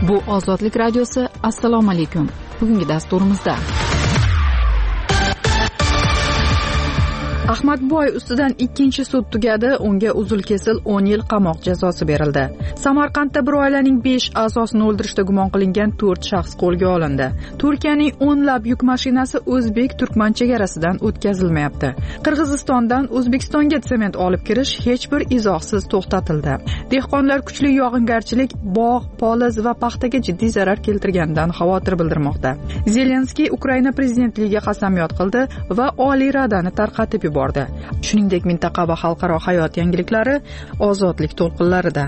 Bu Ozodlik radiosi. Assalomu alaykum. Bugungi dasturimizda Ahmadboy ustidan ikkinchi sud tugadi, unga uzil-kesil 10 yil qamoq jazosi berildi. Samarqandda bir oilaning 5 a'zosini o'ldirishda gumon qilingan 4 shaxs qo'lga olindi. Turkiyaning 10 lab yuk mashinasi o'zbek-turkman chegarasidan o'tkazilmayapti. Qirg'izistondan O'zbekistonga sement olib kirish hech bir izohsiz to'xtatildi. Dehqonlar kuchli yog'ingarchilik bog', poliz va paxtaga jiddiy zarar keltirganidan xavotir bildirmoqda. Zelenskiy Ukraina prezidentligiga qasamyod qildi va Oliy Radani tarqatib yubordi. Shuningdek, mintaqa va xalqaro hayot yangiliklari Ozodlik to'lqinlarida.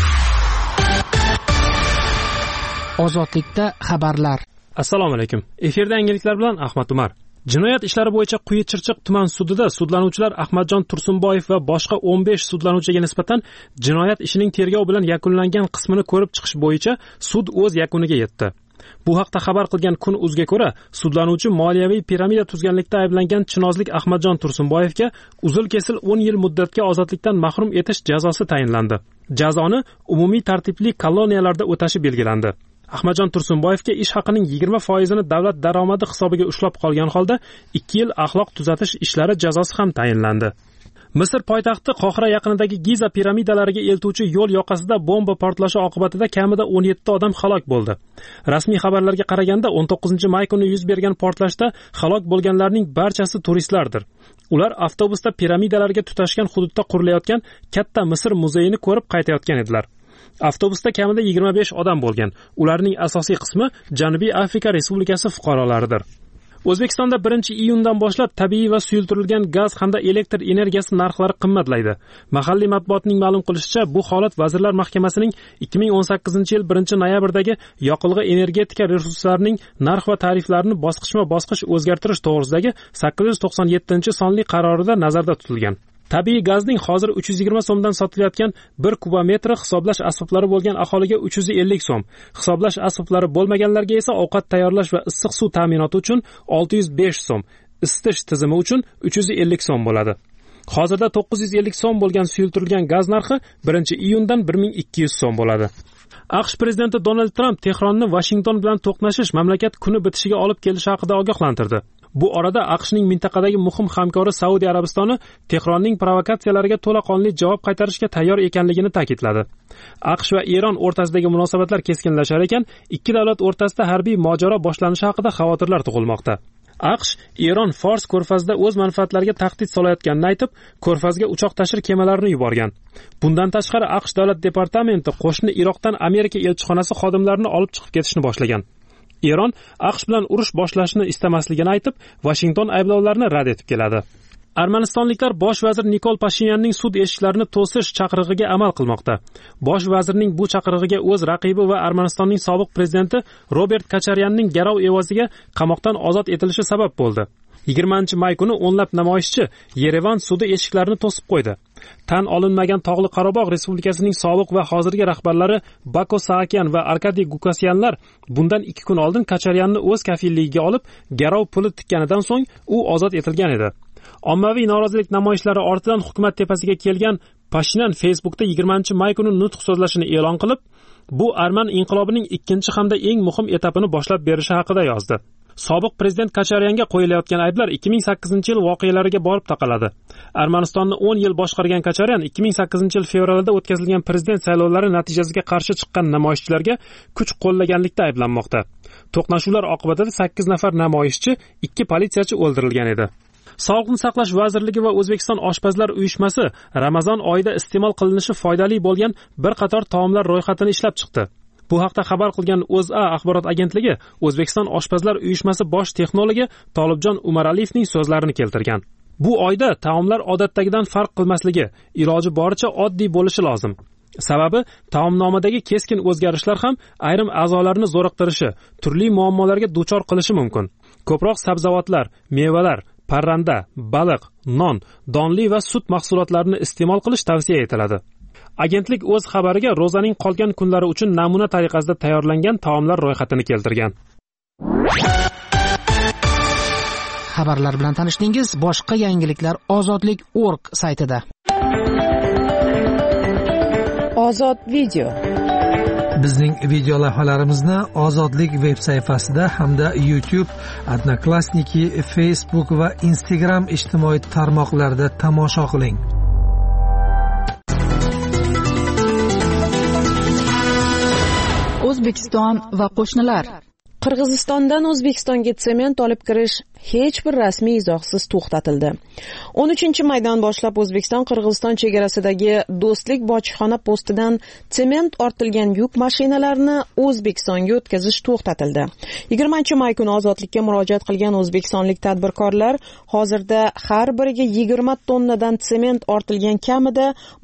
Ozodlikda xabarlar. Assalomu alaykum. Efirda yangiliklar bilan Ahmad Umar. Jinoyat ishlari bo'yicha Quyi Chirchiq tuman sudida sudlanuvchilar Ahmadjon Tursunboyev va boshqa 15 sudlanuvchiga nisbatan jinoyat ishining tergov bilan yakunlangan qismini ko'rib chiqish bo'yicha sud o'z yakuniga yetdi. Bu haqda xabar qilgan Kun.uz'ga ko'ra, sudlanuvchi moliyaviy piramida tuzganlikda ayblangan chinozlik Ahmadjon Tursunboyevga uzil-kesil 10 yil muddatga ozodlikdan mahrum etish jazosi tayinlandi. Jazoni umumiy tartibli koloniyalarda o'tashi belgilandi. Ahmadjon Tursunboyevga ish haqining 20% davlat daromadi hisobiga ushlab qolgan holda 2 yil axloq tuzatish ishlari jazosi ham tayinlandi. Misr poytaxti Qohira yaqinidagi Giza piramidalariga eltuvchi yo'l yoqasida bomba portlashi oqibatida kamida 17 odam halok bo'ldi. Rasmiy xabarlarga qaraganda 19-may kuni yuz bergan portlashda halok bo'lganlarning barchasi turistlardir. Ular avtobusda piramidalarga tutashgan hududda qurilayotgan katta Misr muzeyini ko'rib qaytayotgan edilar. Avtobusda kamida 25 odam bo'lgan. Ularning asosiy qismi Janubiy Afrika Respublikasi fuqarolaridir. O'zbekistonda 1-iyundan boshlab tabiiy va suyultirilgan gaz hamda elektr energiyasi narxlari qimmatlaydi. Mahalliy matbuotning ma'lum qilishicha, bu holat Vazirlar Mahkamasining 2018-yil 1-noyabrdagi yoqilg'i energetika resurslarining narx va tariflarini bosqichma-bosqich o'zgartirish to'g'risidagi 897-sonli qarorida nazarda tutilgan. Tabiiy gazning hozir 320 so'mdan sotilayotgan 1 kubometri hisoblash asboblari bo'lgan aholiga 350 so'm, hisoblash asboblari bo'lmaganlarga esa ovqat tayyorlash va issiq suv ta'minoti uchun 605 so'm, isitish tizimi uchun 350 so'm bo'ladi. Hozirda 950 so'm bo'lgan suyultirilgan gaz narxi 1-iyundan 1200 so'm bo'ladi. AQSh prezidenti Donald Tramp Tehronni Vashington bilan to'qnashish mamlakat kuni bitishiga olib kelishi haqida ogohlantirdi. Bu orada AQShning mintaqadagi muhim hamkori Saudiya Arabistoni Tehronning provokatsiyalariga to'laqonli javob qaytarishga tayyor ekanligini ta'kidladi. AQSh va Eron o'rtasidagi munosabatlar keskinlashar ekan, ikki davlat o'rtasida harbiy mojaro boshlanishi haqida xavotirlar tug'ilmoqda. AQSh Eron Fors ko'rfazida o'z manfaatlariga tahdid solayotganini aytib, ko'rfazga uchoq tashir kemalarini yuborgan. Bundan tashqari AQSh davlat departamenti qo'shni Iroqdan Amerika elchixonasi xodimlarini olib chiqib ketishni boshlagan. Eron AQSh bilan urush boshlashni istamasligini aytib, Washington ayblovlarini rad etib keladi. Armanistonliklar bosh vazir Nikol Pashinyanning sud eshiklarini to'sish chaqirig'iga amal qilmoqda. Bosh vazirning bu chaqirig'iga o'z raqibi va Armanistonning sobiq prezidenti Robert Kacharyanning garov evaziga qamoqdan ozod etilishi sabab bo'ldi. 20-may kuni o'nlab namoyishchi Yerevan sudi eshiklarini to'sib qo'ydi. Tan olinmagan Tog'li Qorabog' Respublikasining sobiq va hozirgi rahbarlari Bako Saakyan va Arkadiy Gukasyanlar bundan 2 kun oldin Kacharyanni o'z kafilligiga olib, garov puli tikkanidan so'ng u ozod etilgan edi. Ommaviy norozilik namoyishlari ortidan hukumat tepasiga kelgan Pashinyan Facebookda 20-may kuni nutq so'zlashini e'lon qilib, bu Arman inqilobining ikkinchi hamda eng muhim etapini boshlab berishi haqida yozdi. Sobiq prezident Kacharyanga qo'yilayotgan ayblar 2008-yil voqealariga borib taqaladi. Armanistonni 10 yil boshqargan Kacharyan 2008-yil fevralda o'tkazilgan prezident saylovlari natijasiga qarshi chiqqan namoyishchilarga kuch qo'llaganlikda ayblanmoqda. To'qnashuvlar oqibatida 8 nafar namoyishchi, 2 politsiyachi o'ldirilgan edi. Sog'liqni saqlash vazirligi va O'zbekiston oshpazlar uyushmasi Ramazon oyida iste'mol qilinishi foydali bo'lgan bir qator taomlar ro'yxatini ishlab chiqdi. Bu haqda xabar qilgan O'zA axborot agentligi O'zbekiston oshpazlar uyushmasi bosh texnologi Tolibjon Umaraliyevning so'zlarini keltirgan. Bu oyda taomlar odatdagidan farq qilmasligi, iloji boricha oddiy bo'lishi lozim. Sababi taomnomadagi keskin o'zgarishlar ham ayrim a'zolarni zo'riqtirishi, turli muammolarga duchor qilishi mumkin. Ko'proq sabzavotlar, mevalar, parranda, baliq, non, donli va sut mahsulotlarini iste'mol qilish tavsiya etiladi. Agentlik o'z xabariga ro'zaning qolgan kunlari uchun namuna tariqasida tayyorlangan taomlar ro'yxatini keltirgan. Xabarlar bilan tanishdingiz. Boshqa yangiliklar ozodlik.org saytida. Ozod video. Bizning video lavhalarimizni Ozodlik veb sayfasida hamda YouTube, Odnoklassniki, Facebook va Instagram ijtimoiy tarmoqlarida tomosha qiling. O'zbekiston va qo'shnilar. Qirg'izistondan O'zbekistonga sement olib kirish hech bir rasmiy izohsiz to'xtatildi. 13-maydan boshlab O'zbekiston Qirg'iziston chegarasidagi Do'stlik bojxona postidan sement ortilgan yuk mashinalarini O'zbekistonga o'tkazish to'xtatildi. 20-may kuni ozodlikka murojaat qilgan o'zbekistonlik tadbirkorlar hozirda har biriga 20 tonnadan sement ortilgan kamida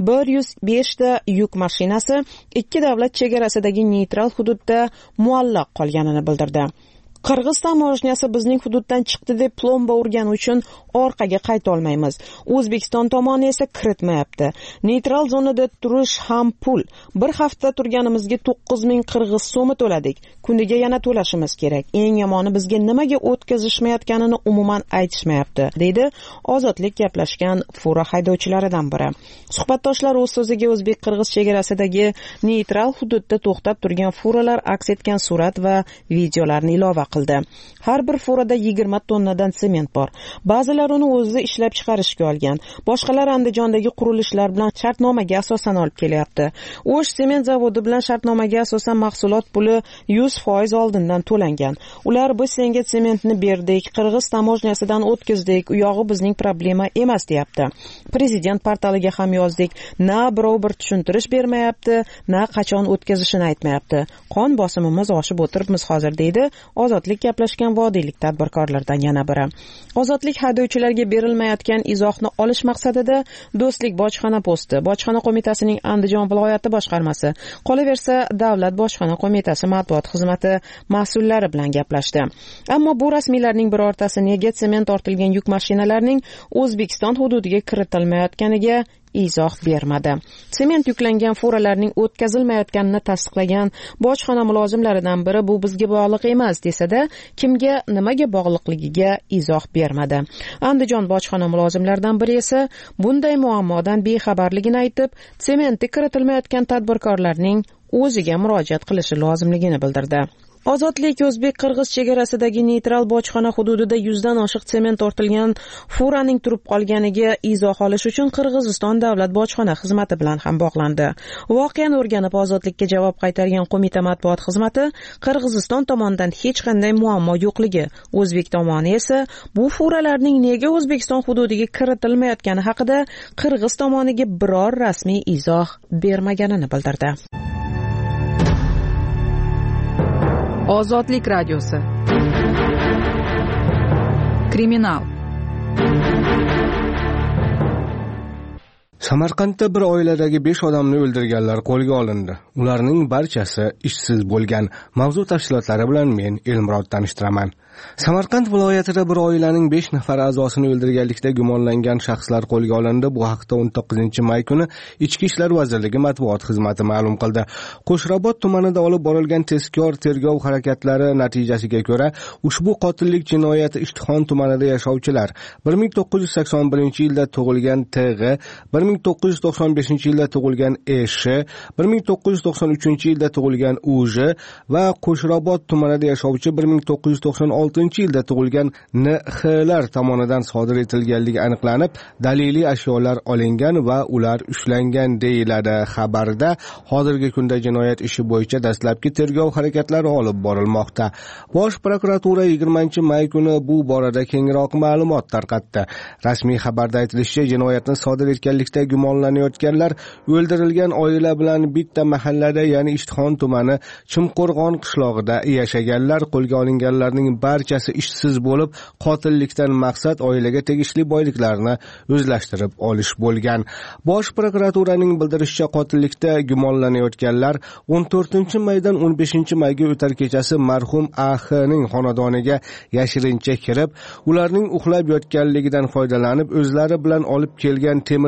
105 ta yuk mashinasi ikki davlat chegarasidagi neytral hududda muallaq qolganini bildirdi. Qirg'iz tamoshniyasi bizning hududdan chiqdi deb plomba urgani uchun orqaga qayta olmaymiz. O'zbekiston tomoni esa kiritmayapti. Neytral zonada turish ham pul. Bir hafta turganimizga 9000 qirg'iz so'mi to'ladik. Kuniga yana to'lashimiz kerak. Eng yomoni bizga nimaga o'tkazishmayotganini umuman aytishmayapti, deydi Ozodlik gaplashgan fura haydovchilaridan biri. Suhbatdoshlar o'z so'ziga o'zbek-qirg'iz chegarasidagi neytral hududda to'xtab turgan furalar aks etgan surat va videolarni ilova qildi. Har bir furada 20 tonnadan sement bor. Ba'zilar uni o'zi ishlab chiqarishga olgan. Boshqalar Andijondagi qurilishlar bilan shartnomaga asosan olib kelyapti. O'sh sement zavodi bilan shartnomaga asosan mahsulot puli 100% oldindan to'langan. Ular biz senga sementni berdik, Qirg'iz tamoshniyasidan o'tkazdik, u yog'i bizning problema emas deyapti. Prezident portaliga ham yozdik. Na birov bir tushuntirish bermayapti, na qachon o'tkazishini aytmayapti. Qon bosimimiz oshib o'tiribmiz hozir, deydi Ozodlik gaplashgan vodiylik tadbirkorlardan yana biri. Ozodlik haydovchilarga berilmayotgan izohni olish maqsadida Do'stlik bojxona posti, bojxona qo'mitasining Andijon viloyati boshqarmasi, qolaversa Davlat bojxona qo'mitasi matbuot xizmati mas'ullari bilan gaplashdi. Ammo bu rasmiylarning birortasi nega sement ortilgan yuk mashinalarining O'zbekiston hududiga kiritilmayotganiga izoh bermadi. Sement yuklangan furalarning o'tkazilmayotganini tasdiqlagan bojxona mulozimlaridan biri bu bizga bog'liq emas desa-da, kimga nimaga bog'liqligiga izoh bermadi. Andijon bojxona mulozimlaridan biri esa bunday muammodan bexabarligini aytib, sementga kiritilmayotgan tadbirkorlarning o'ziga murojaat qilishi lozimligini bildirdi. Ozodlik o'zbek-qirg'iz chegarasidagi neytral bojxona hududida 100 dan oshiq sement ortilgan furaning turib qolganiga izoh olish uchun Qirg'iziston davlat bojxona xizmati bilan ham bog'landi. Voqeani o'rganib Ozodlikka javob qaytargan qo'mita matbuot xizmati Qirg'iziston tomonidan hech qanday muammo yo'qligi, o'zbek tomoni esa bu furalarning nega O'zbekiston hududiga kiritilmayotgani haqida Qirg'iz tomoniga biror rasmiy izoh bermaganini bildirdi. Ozodlik radiosi. Kriminal. Samarqandda bir oiladagi 5 odamni o'ldirganlar qo'lga olindi. Ularning barchasi ishsiz bo'lgan. Mavzu tafsilotlari bilan men Elmurod tanishtiraman. Samarqand viloyatida bir oilaning 5 nafar a'zosini o'ldirganlikda gumonlangan shaxslar qo'lga olindi. Bu haqda 19-may kuni Ichki ishlar vazirligi matbuot xizmati ma'lum qildi. Qo'shrabot tumanida olib borilgan tezkor tergov harakatlari natijasiga ko'ra ushbu qotillik jinoyati Ishtixon tumanida yashovchilar 1981-yilda tug'ilgan T.G., 1995-yilda tug'ilgan E.Sh., 1993-yilda tug'ilgan U.J. va Qo'shrabot tumanida yashovchi 1996-yilda tug'ilgan N.H.lar tomonidan sodir etilganligi aniqlanib, daliliy ashyolar olingan va ular ushlangan deyiladi xabarda. Hozirgi kunda jinoyat ishi bo'yicha dastlabki tergov harakatlari olib borilmoqda. Bosh prokuratura 20-may kuni bu borada kengroq ma'lumot tarqatdi. Rasmiy xabarda aytilishicha, jinoyatni sodir etganlikda gumonlanayotganlar o'ldirilgan oila bilan bitta mahallada, ya'ni Ishtixon tumani Chimqo'rg'on qishlog'ida yashaganlar. Qo'lga olinganlarning barchasi ishsiz bo'lib, qotillikdan maqsad oilaga tegishli boyliklarni o'zlashtirib olish bo'lgan. Bosh prokuraturaning bildirishicha, qotillikda gumonlanayotganlar 14-maydan 15-mayga o'tar kechasi marhum A.H.ning xonadoniga yashirincha kirib, ularning uxlab yotganligidan foydalanib, o'zlari bilan olib kelgan temir bo'laklari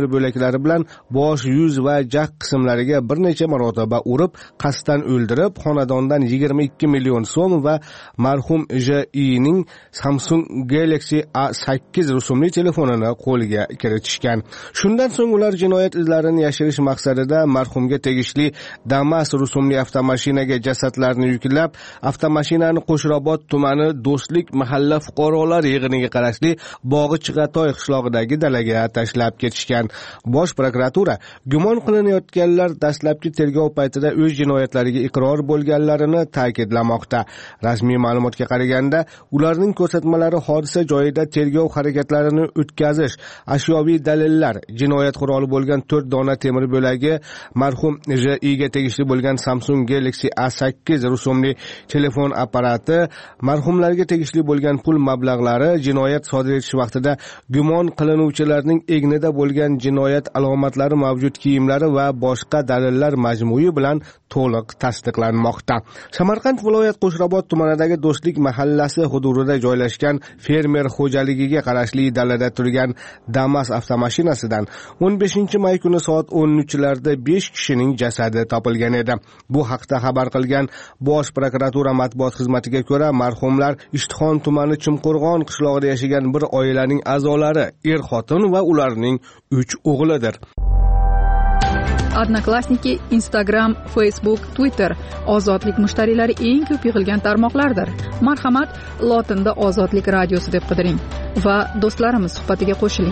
teshgiklari bilan bosh, yuz va jag qismlariga bir necha marotaba urib, qasddan o'ldirib, xonadondan 22 million so'm va marhum J.I.ning Samsung Galaxy A8 rusumli telefonini qo'lga kiritishgan. Shundan so'ng ular jinoyat izlarini yashirish maqsadida marhumga tegishli Damas rusumli avtomashinaga jasadlarni yuklab, avtomashinani Qo'shrobod tumani Do'stlik mahalla fuqarolar yig'iniga qarashli Bog'i Chig'atoy qishlog'idagi dalaga tashlab ketishgan. Bosh prokuratura gumon qilinayotganlar dastlabki tergov paytida o'z jinoyatlariga iqror bo'lganlarini ta'kidlamoqda. Rasmiy ma'lumotga qaraganda, ularning ko'rsatmalari hodisa joyida tergov harakatlarini o'tkazish, ashyoviy dalillar, jinoyat quroli bo'lgan 4 dona temir bo'lagi, marhum J.I.ga tegishli bo'lgan Samsung Galaxy A8 rusumli telefon apparati, marhumlarga tegishli bo'lgan pul mablag'lari, jinoyat sodir etish vaqtida gumon qilinuvchilarning egnida bo'lgan jinoyat alomatlari mavjud kiyimlari va boshqa dalillar majmui bilan to'liq tasdiqlanmoqda. Samarqand viloyat Qo'shrobod tumanidagi Do'stlik mahallasi hududida joylashgan fermer xo'jaligiga qarashli dalada turgan Damas avtomashinasidan 15-may kuni soat 13larda 5 kishining jasadi topilgan edi. Bu haqda xabar qilgan Bosh prokuratura matbuot xizmatiga ko'ra, marhumlar Ishtixon tumani Chimqo'rg'on qishlog'ida yashagan bir oilaning a'zolari, er-xotin va ularning 3 o'g'lidir. Odnoklassniki, Instagram, Facebook, Twitter ozodlik mushtariylari eng ko'p yig'ilgan tarmoqlardir. Marhamat, lotinda Ozodlik radiosi deb qidiring va do'stlarimiz suhbatiga qo'shiling.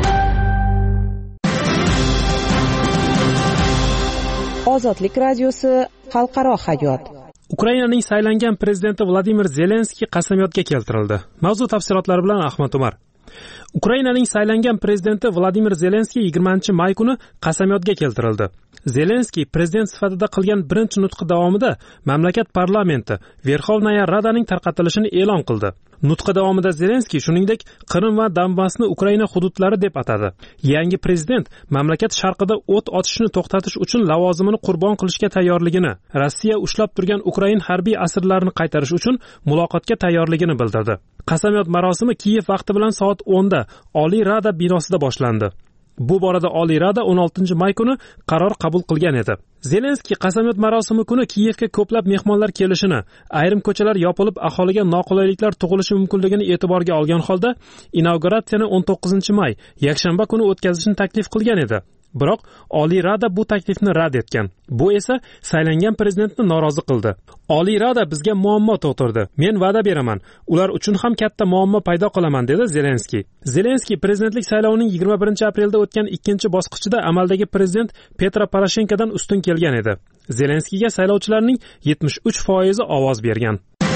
Ozodlik radiosi xalqaro hayot. Ukrainaning saylangan prezidenti Vladimir Zelenskiy qasamyodga keltirildi. Mavzu tafsilotlari bilan Ahmad Umar. Ukrainaning saylangan prezidenti Vladimir Zelenskiy 20-may kuni qasamyodga keltirildi. Zelenskiy prezident sifatida qilgan birinchi nutqi davomida mamlakat parlamenti Verxovnaya Radaning tarqatilishini e'lon qildi. Nutqi davomida Zelenskiy shuningdek Qrim va Donbassni Ukraina hududlari deb atadi. Yangi prezident mamlakat sharqida o't ochishni to'xtatish uchun lavozimini qurbon qilishga tayyorligini, Rossiya ushlab turgan Ukrain harbiy asirlarini qaytarish uchun muloqotga tayyorligini bildirdi. Qasamyod marosimi Kiyev vaqti bilan soat 10da Oliy Rada binosida boshlandi. Bu borada Oliy Rada 16-may kuni qaror qabul qilgan edi. Zelenskiy qasamyod marosimi kuni Kiyevga ko'plab mehmonlar kelishini, ayrim ko'chalar yopilib aholiga noqulayliklar tug'ilishi mumkinligini e'tiborga olgan holda inauguratsiyani 19-may, yakshanba kuni o'tkazishni taklif qilgan edi. Biroq Oliy Rada bu taklifni rad etgan. Bu esa saylangan prezidentni norozi qildi. Oliy Rada bizga muammo tug'dirdi. Men va'da beraman, ular uchun ham katta muammo paydo qilaman, dedi Zelenskiy. Zelenskiy prezidentlik saylovining 21-aprelda o'tgan ikkinchi bosqichida amaldagi prezident Petro Poroshenkodan ustun kelgan edi. Zelenskiyga saylovchilarning 73% ovoz bergan.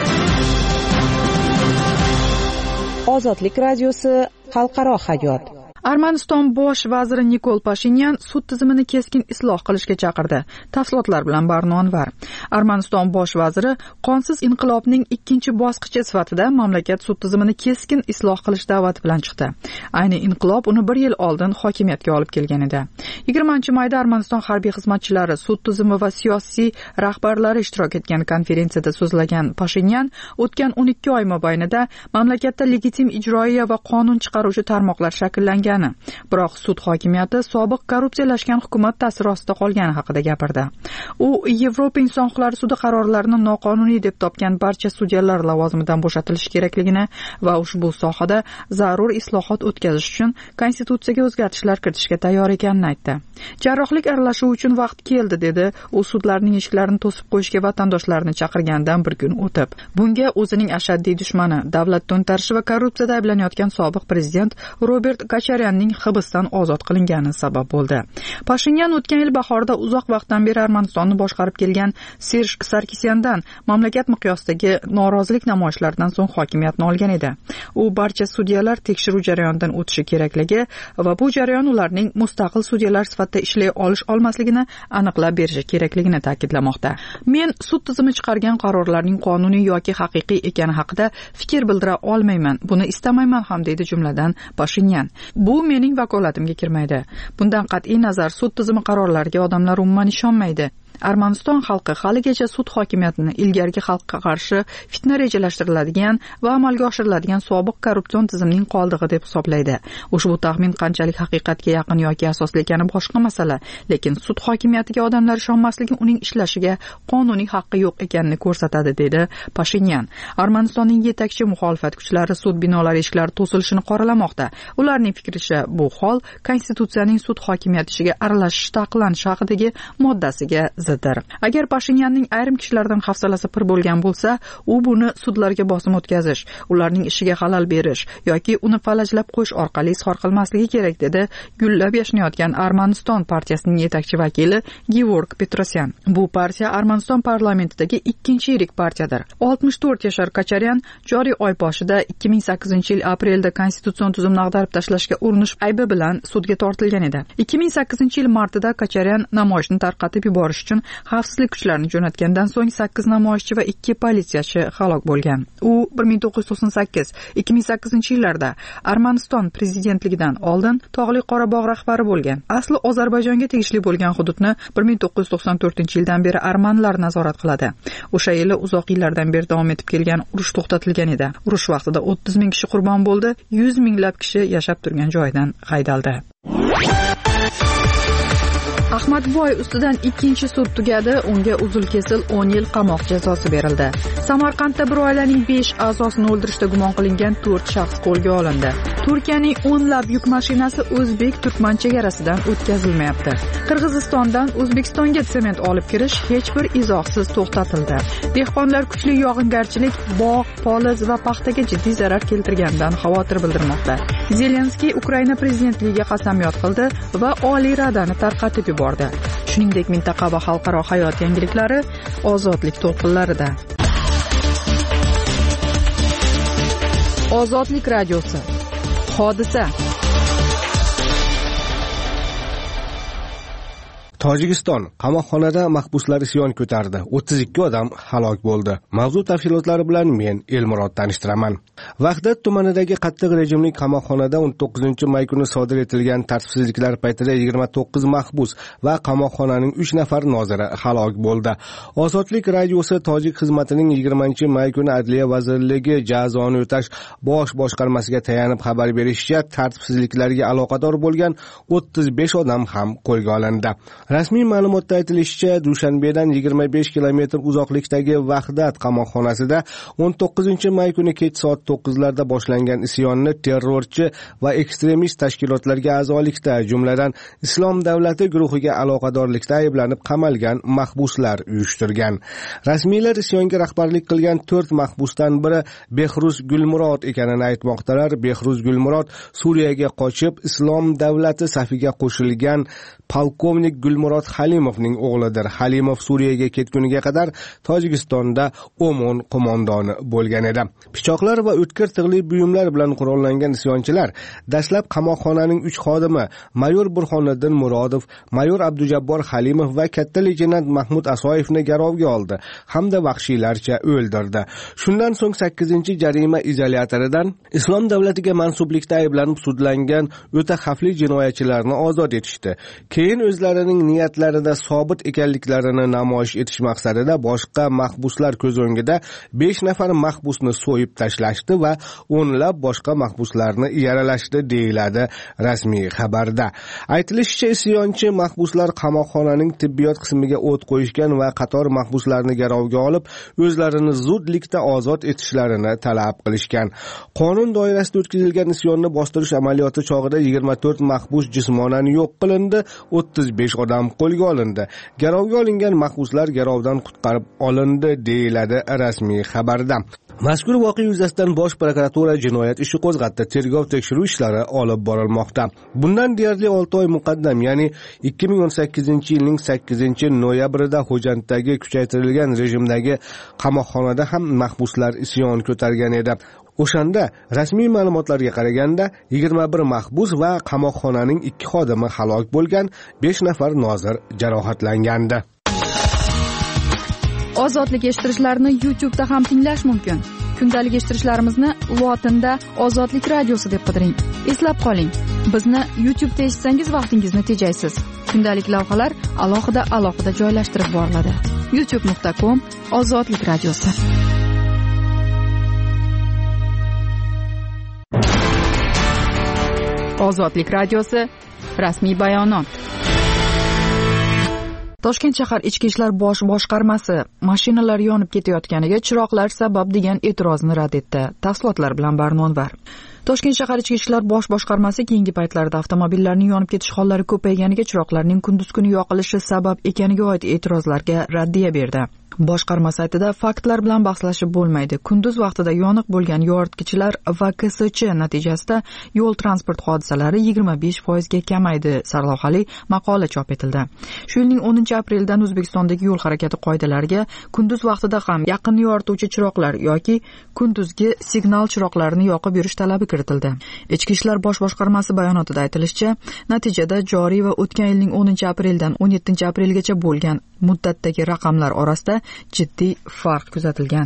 Ozodlik radiosi xalqaro hayot. Armaniston bosh vaziri Nikol Pashinyan sud tizimini keskin isloh qilishga chaqirdi. Tafsilotlar bilan Barno Anvar. Armaniston bosh vaziri qonsiz inqilobning ikkinchi bosqichi sifatida mamlakat sud tizimini keskin isloh qilish da'vati bilan chiqdi. Ayni inqilob uni 1 yil oldin hokimiyatga olib kelgan edi. 20-mayda Armaniston harbiy xizmatchilari, sud tizimi va siyosiy rahbarlari ishtirok etgan konferensiyada so'zlagan Pashinyan o'tgan 12 oy mobaynida mamlakatda legitim ijroiya va qonun chiqaruvchi tarmoqlar shakllangan. Biroq sud hokimiyati sobiq korrupsiyalashgan hukumat ta'siri ostida qolgani haqida gapirdi. U Yevropa inson huquqlari sudi qarorlarini noqonuniy deb topgan barcha sudyalar lavozimidan bo'shatilishi kerakligini va ushbu sohada zarur islohot o'tkazish uchun konstitutsiyaga o'zgartishlar kiritishga tayyor ekanini aytdi. Jarrohlik aralashuvi uchun vaqt keldi, dedi u sudlarning eshiklarini to'sib qo'yishga vatandoshlarni chaqirgandan bir kun o'tib. Bunga o'zining ashaddiy dushmani, davlat to'ntarishi va korrupsiyada ayblanayotgan sobiq prezident Robert Kacharyanning hibsdan ozod qilingani sabab bo'ldi. Pashinyan o'tgan yil bahorda uzoq vaqtdan beri Armanistonni boshqarib kelgan Serj Sarkisyandan mamlakat miqyosidagi norozilik namoyishlaridan so'ng hokimiyatni olgan edi. U barcha sudyalar tekshiruv jarayonidan o'tishi kerakligi va bu jarayon ularning mustaqil sudyalar sifatida ishlay olmasligini aniqlab berishi kerakligini ta'kidlamoqda. Men sud tizimi chiqargan qarorlarning qonuniy yoki haqiqiy ekani haqida fikr bildira olmayman. Buni istamayman ham, deydi jumladan Pashinyan. Bu mening vakolatimga kirmaydi. Bundan qat'iy nazar sud tizimi qarorlariga odamlar umuman ishonmaydi. Armaniston xalqi haligacha sud hokimiyatini ilgarigi xalqqa qarshi fitna rejalashtiriladigan va amalga oshiriladigan sobiq korrupsion tizimning qoldig'i deb hisoblaydi. Ushbu taxmin qanchalik haqiqatga yaqin yoki asosli ekani boshqa masala, lekin sud hokimiyatiga odamlar ishonmasligi uning ishlashiga qonuniy haqqi yo'q ekanini ko'rsatadi, dedi Pashinyan. Armanistonning yetakchi muxolifat kuchlari sud binolari eshiklari to'silishini qoralamoqda. Ularning fikricha, bu hol konstitutsiyaning sud hokimiyati ishiga aralashish taqiqlanishi haqidagi moddasiga ziddir. Agar Pashinyanning ayrim kishilardan hafsalasi pir bo'lgan bo'lsa, u buni sudlarga bosim o'tkazish, ularning ishiga xalal berish yoki uni falajlab qo'yish orqali izhor qilmasligi kerak, dedi gullab yashnayotgan Armaniston partiyasining yetakchi vakili Gevorg Petrosyan. Bu partiya Armaniston parlamentidagi ikkinchi yirik partiyadir. 64 yashar Kacharyan joriy oy boshida 2008-yil aprelda konstitutsion tuzumni ag'darib tashlashga urinish aybi bilan sudga tortilgan edi. 2008-yil martida Kacharyan namoyishni tarqatib yuborish uchun xavfsizlik kuchlarini jo'natgandan so'ng 8 namoyishchi va 2 politsiyachi halok bo'lgan. U 1998-2008-yillarda Armaniston prezidentligidan oldin Tog'li Qorabog' rahbari bo'lgan. Asli Ozarbayjonga tegishli bo'lgan hududni 1994-yildan beri armanlar nazorat qiladi. O'sha yili uzoq yillardan beri davom etib kelgan urush to'xtatilgan edi. Urush vaqtida 30 ming kishi qurbon bo'ldi, 100 minglab kishi yashab turgan joyidan haydaldi. Ahmadboy ustidan ikkinchi sud tugadi, unga uzil-kesil 10 yil qamoq jazosi berildi. Samarqandda bir oilaning 5 a'zosini o'ldirishda gumon qilingan 4 shaxs qo'lga olindi. Turkiyaning o'nlab yuk mashinasi o'zbek-turkman chegarasidan o'tkazilmayapti. Qirg'izistondan O'zbekistonga sement olib kirish hech bir izohsiz to'xtatildi. Dehqonlar kuchli yog'ingarchilik bog', poliz va paxtaga jiddiy zarar keltirganidan xavotir bildirmoqda. Zelenskiy Ukraina prezidentligiga qasamyod qildi va Oliy Radani tarqatib yubordi. Shuningdek, mintaqa va xalqaro hayot yangiliklari ozodlik to'lqinlarida. Ozodlik radiosi. Hodisa. Tojikiston qamoqxonada mahbuslar isyon ko'tardi. 32 odam halok bo'ldi. Mavzu tafsilotlari bilan men Elmurod tanishtiraman. Vahdat tumanidagi qattiq rejimli qamoqxonada 19-may kuni sodir etilgan tartibsizliklar paytida 29 mahbus va qamoqxonaning 3 nafar noziri halok bo'ldi. Ozodlik radiosi Tojik xizmatining 20-may kuni Adliya vazirligi jazoni o'tash bosh boshqarmasiga tayanib xabar berishicha, tartibsizliklarga aloqador bo'lgan 35 odam ham qo'lga olindi. Rasmiy ma'lumotda aytilishicha, Dushanbedan 25 kilometr uzoqlikdagi Vahdat qamoqxonasida 19-may kuni kech soat 9larda boshlangan isyonni terrorchi va ekstremist tashkilotlarga a'zolikda, jumladan Islom davlati guruhiga aloqadorlikda ayblanib qamalgan mahbuslar uyushtirgan. Rasmiylar isyonga rahbarlik qilgan 4 mahbusdan biri Behruz Gulmurod ekanini aytmoqdalar. Behruz Gulmurod Suriyaga qochib, Islom davlati safiga qo'shilgan polkovnik Gulmurod Halimovning o'g'lidir. Halimov Suriyaga ketguniga qadar Tojikistonda Omon qo'mondoni bo'lgan edi. Pichoqlar va o'tkir tig'li buyumlar bilan qurollangan isyonchilar dastlab qamoqxonaning 3 xodimi mayor Burxoniddin Murodov, mayor Abdujabbor Halimov va katta leytenant Mahmud Asoyevni garovga oldi hamda vahshiylarcha o'ldirdi. Shundan so'ng 8-jarima izolyatoridan Islom davlatiga mansublikda ayblanib sudlangan o'ta xavfli jinoyatchilarni ozod etishdi. Keyin o'zlarining niyatlarida sobit ekanliklarini namoyish etish maqsadida boshqa mahbuslar ko'z o'ngida 5 nafar mahbusni so'yib tashlashdi va o'nlab boshqa mahbuslarni yaralashdi, deyiladi rasmiy xabarda. Aytilishicha, isyonchi mahbuslar qamoqxonaning tibbiyot qismiga o't qo'yishgan va qator mahbuslarni garovga olib, o'zlarini zudlikda ozod etishlarini talab qilishgan. Qonun doirasida o'tkazilgan isyonni bostirish amaliyoti chog'ida 24 mahbus jismonan yo'q qilindi, 35 odam qo'lga olindi. Garovga olingan mahbuslar garovdan qutqarib olindi, deyiladi rasmiy xabarda. Mazkur voqea yuzasidan Bosh prokuratura jinoyat ishi qo'zg'atdi. Tergov tekshiruv ishlari olib borilmoqda. Bundan deyarli 6 oy muqaddam, ya'ni 2018-yilning 8-noyabrida Xo'janddagi kuchaytirilgan rejimdagi qamoqxonada ham mahbuslar isyon ko'targan edi. O'shanda rasmiy ma'lumotlarga qaraganda 21 mahbus va qamoqxonaning 2 xodimi halok bo'lgan, 5 nafar nozir jarohatlangandi. Ozodlik eshittirishlarni YouTube'da ham tinglash mumkin. Kundalik eshittirishlarimizni lotinda Ozodlik radiosi deb qidiring. Eslab qoling. Bizni YouTube'da eshitsangiz vaqtingizni tejaysiz. Kundalik lavhalar alohida joylashtirib boriladi. youtube.com/ozodlik radiosi. Ozodlik radiosi rasmiy bayonot. Toshkent shahar ichki ishlar bosh boshqarmasi mashinalar yonib ketayotganiga chiroqlar sabab degan e'tirozni rad etdi. Tafsilotlar bilan Barnonvar. Toshkent shahar ichki ishlar bosh boshqarmasi keyingi paytlarda avtomobillarning yonib ketish hollari ko'payganiga chiroqlarning kunduz kuni yoqilishi sabab ekaniga oid e'tirozlarga raddiya berdi. Boshqarma saytida faktlar bilan bahslashib bo'lmaydi. Kunduz vaqtida yoniq bo'lgan yoritgichlar va KSC natijasida yo'l transport hodisalari 25% ga kamaydi sarlavhali maqola chop etildi. Shu yilning 10-apreldan O'zbekistondagi yo'l harakati qoidalariga kunduz vaqtida ham yaqinni yorituvchi chiroqlar yoki kunduzgi signal chiroqlarini yoqib yurish talabi kiritildi. Ichki ishlar bosh boshqarmasi bayonotida aytilishicha, natijada joriy va o'tgan yilning 10-apreldan 17-aprelgacha bo'lgan muddatdagi raqamlar orasida jiddiy farq kuzatilgan.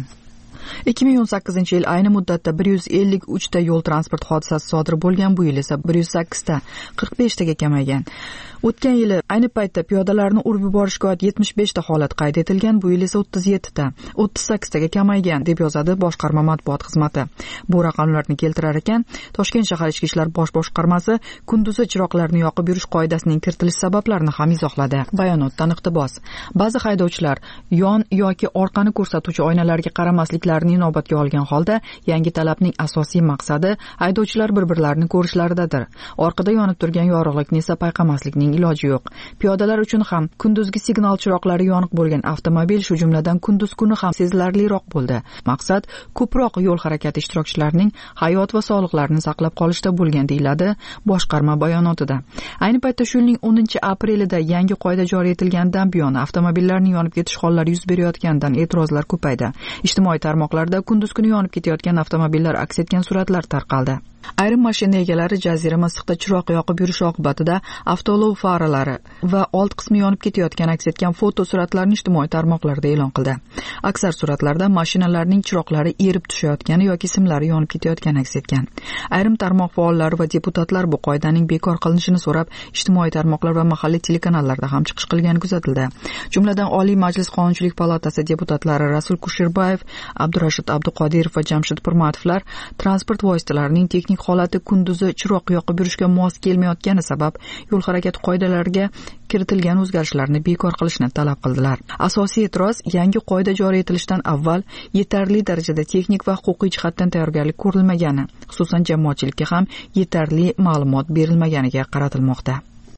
2018-yil ayni muddatda 153 ta yo'l transport hodisasi sodir bo'lgan, bu yil esa 108 ta, 45 taga kamaygan. O'tgan yili ayni paytda piyodalarni urib yuborishga oid 75 ta holat qayd etilgan, bu yil esa 37 ta, 38 taga kamaygan, deb yozadi boshqarma matbuot xizmati. Bu raqamlarni keltirar ekan, Toshkent shahar ichki ishlar bosh boshqarmasi kunduzi chiroqlarni yoqib yurish qoidasining kiritilish sabablarini ham izohladi. Bayonotdan iqtibos. Ba'zi haydovchilar yon yoki orqani ko'rsatuvchi oynalarga qaramasliklarini inobatga olgan holda, yangi talabning asosiy maqsadi haydovchilar bir-birlarini ko'rishlaridadir. Orqada yonib turgan yorug'likni esa payqamaslikning iloji yo'q. Piyodalar uchun ham kunduzgi signal chiroqlari yoniq bo'lgan avtomobil shu jumladan kunduz kuni ham sezilarliroq bo'ldi. Maqsad ko'proq yo'l harakati ishtirokchilarining hayot va sog'liqlarini saqlab qolishda bo'lgan, deyiladi boshqarma bayonotida. Ayni paytda shu yilning 10-aprelida yangi qoida joriy etilgandan buyon avtomobillarning yonib ketish hollari yuz berayotganidan e'tirozlar ko'paydi. Ijtimoiy tarmoqlarda kunduz kuni yonib ketayotgan avtomobillar aks etgan suratlar tarqaldi. Ayrim mashina egalari jazirama issiqda chiroq yoqib yurish oqibatida avtoolov faralari va old qismi yonib ketayotgan aks etgan foto suratlarni ijtimoiy tarmoqlarda e'lon qildi. Aksar suratlarda mashinalarning chiroqlari erib tushayotgani yoki simlari yonib ketayotgani aks etgan. Ayrim tarmoq faollari va deputatlar bu qoidaning bekor qilinishini so'rab, ijtimoiy tarmoqlar va mahalliy telekanallarda ham chiqish qilgani kuzatildi. Jumladan Oliy Majlis Qonunchilik palatasi deputatlari Rasul Kushirbayev, Abdurashid Abduqodirov va Jamshid Purmatovlar transport vositalarining texnik holati kunduzi chiroq yoqib yurishga mos kelmayotgani sabab yo'l harakati qoidalariga kiritilgan o'zgarishlarni bekor qilishni talab qildilar. Asosiy e'tiroz yangi qoida joriy etilishidan avval yetarli darajada texnik va huquqiy jihatdan tayyorgarlik ko'rilmagani, xususan jamoatchilikka ham yetarli ma'lumot berilmaganiga qaratilmoqda.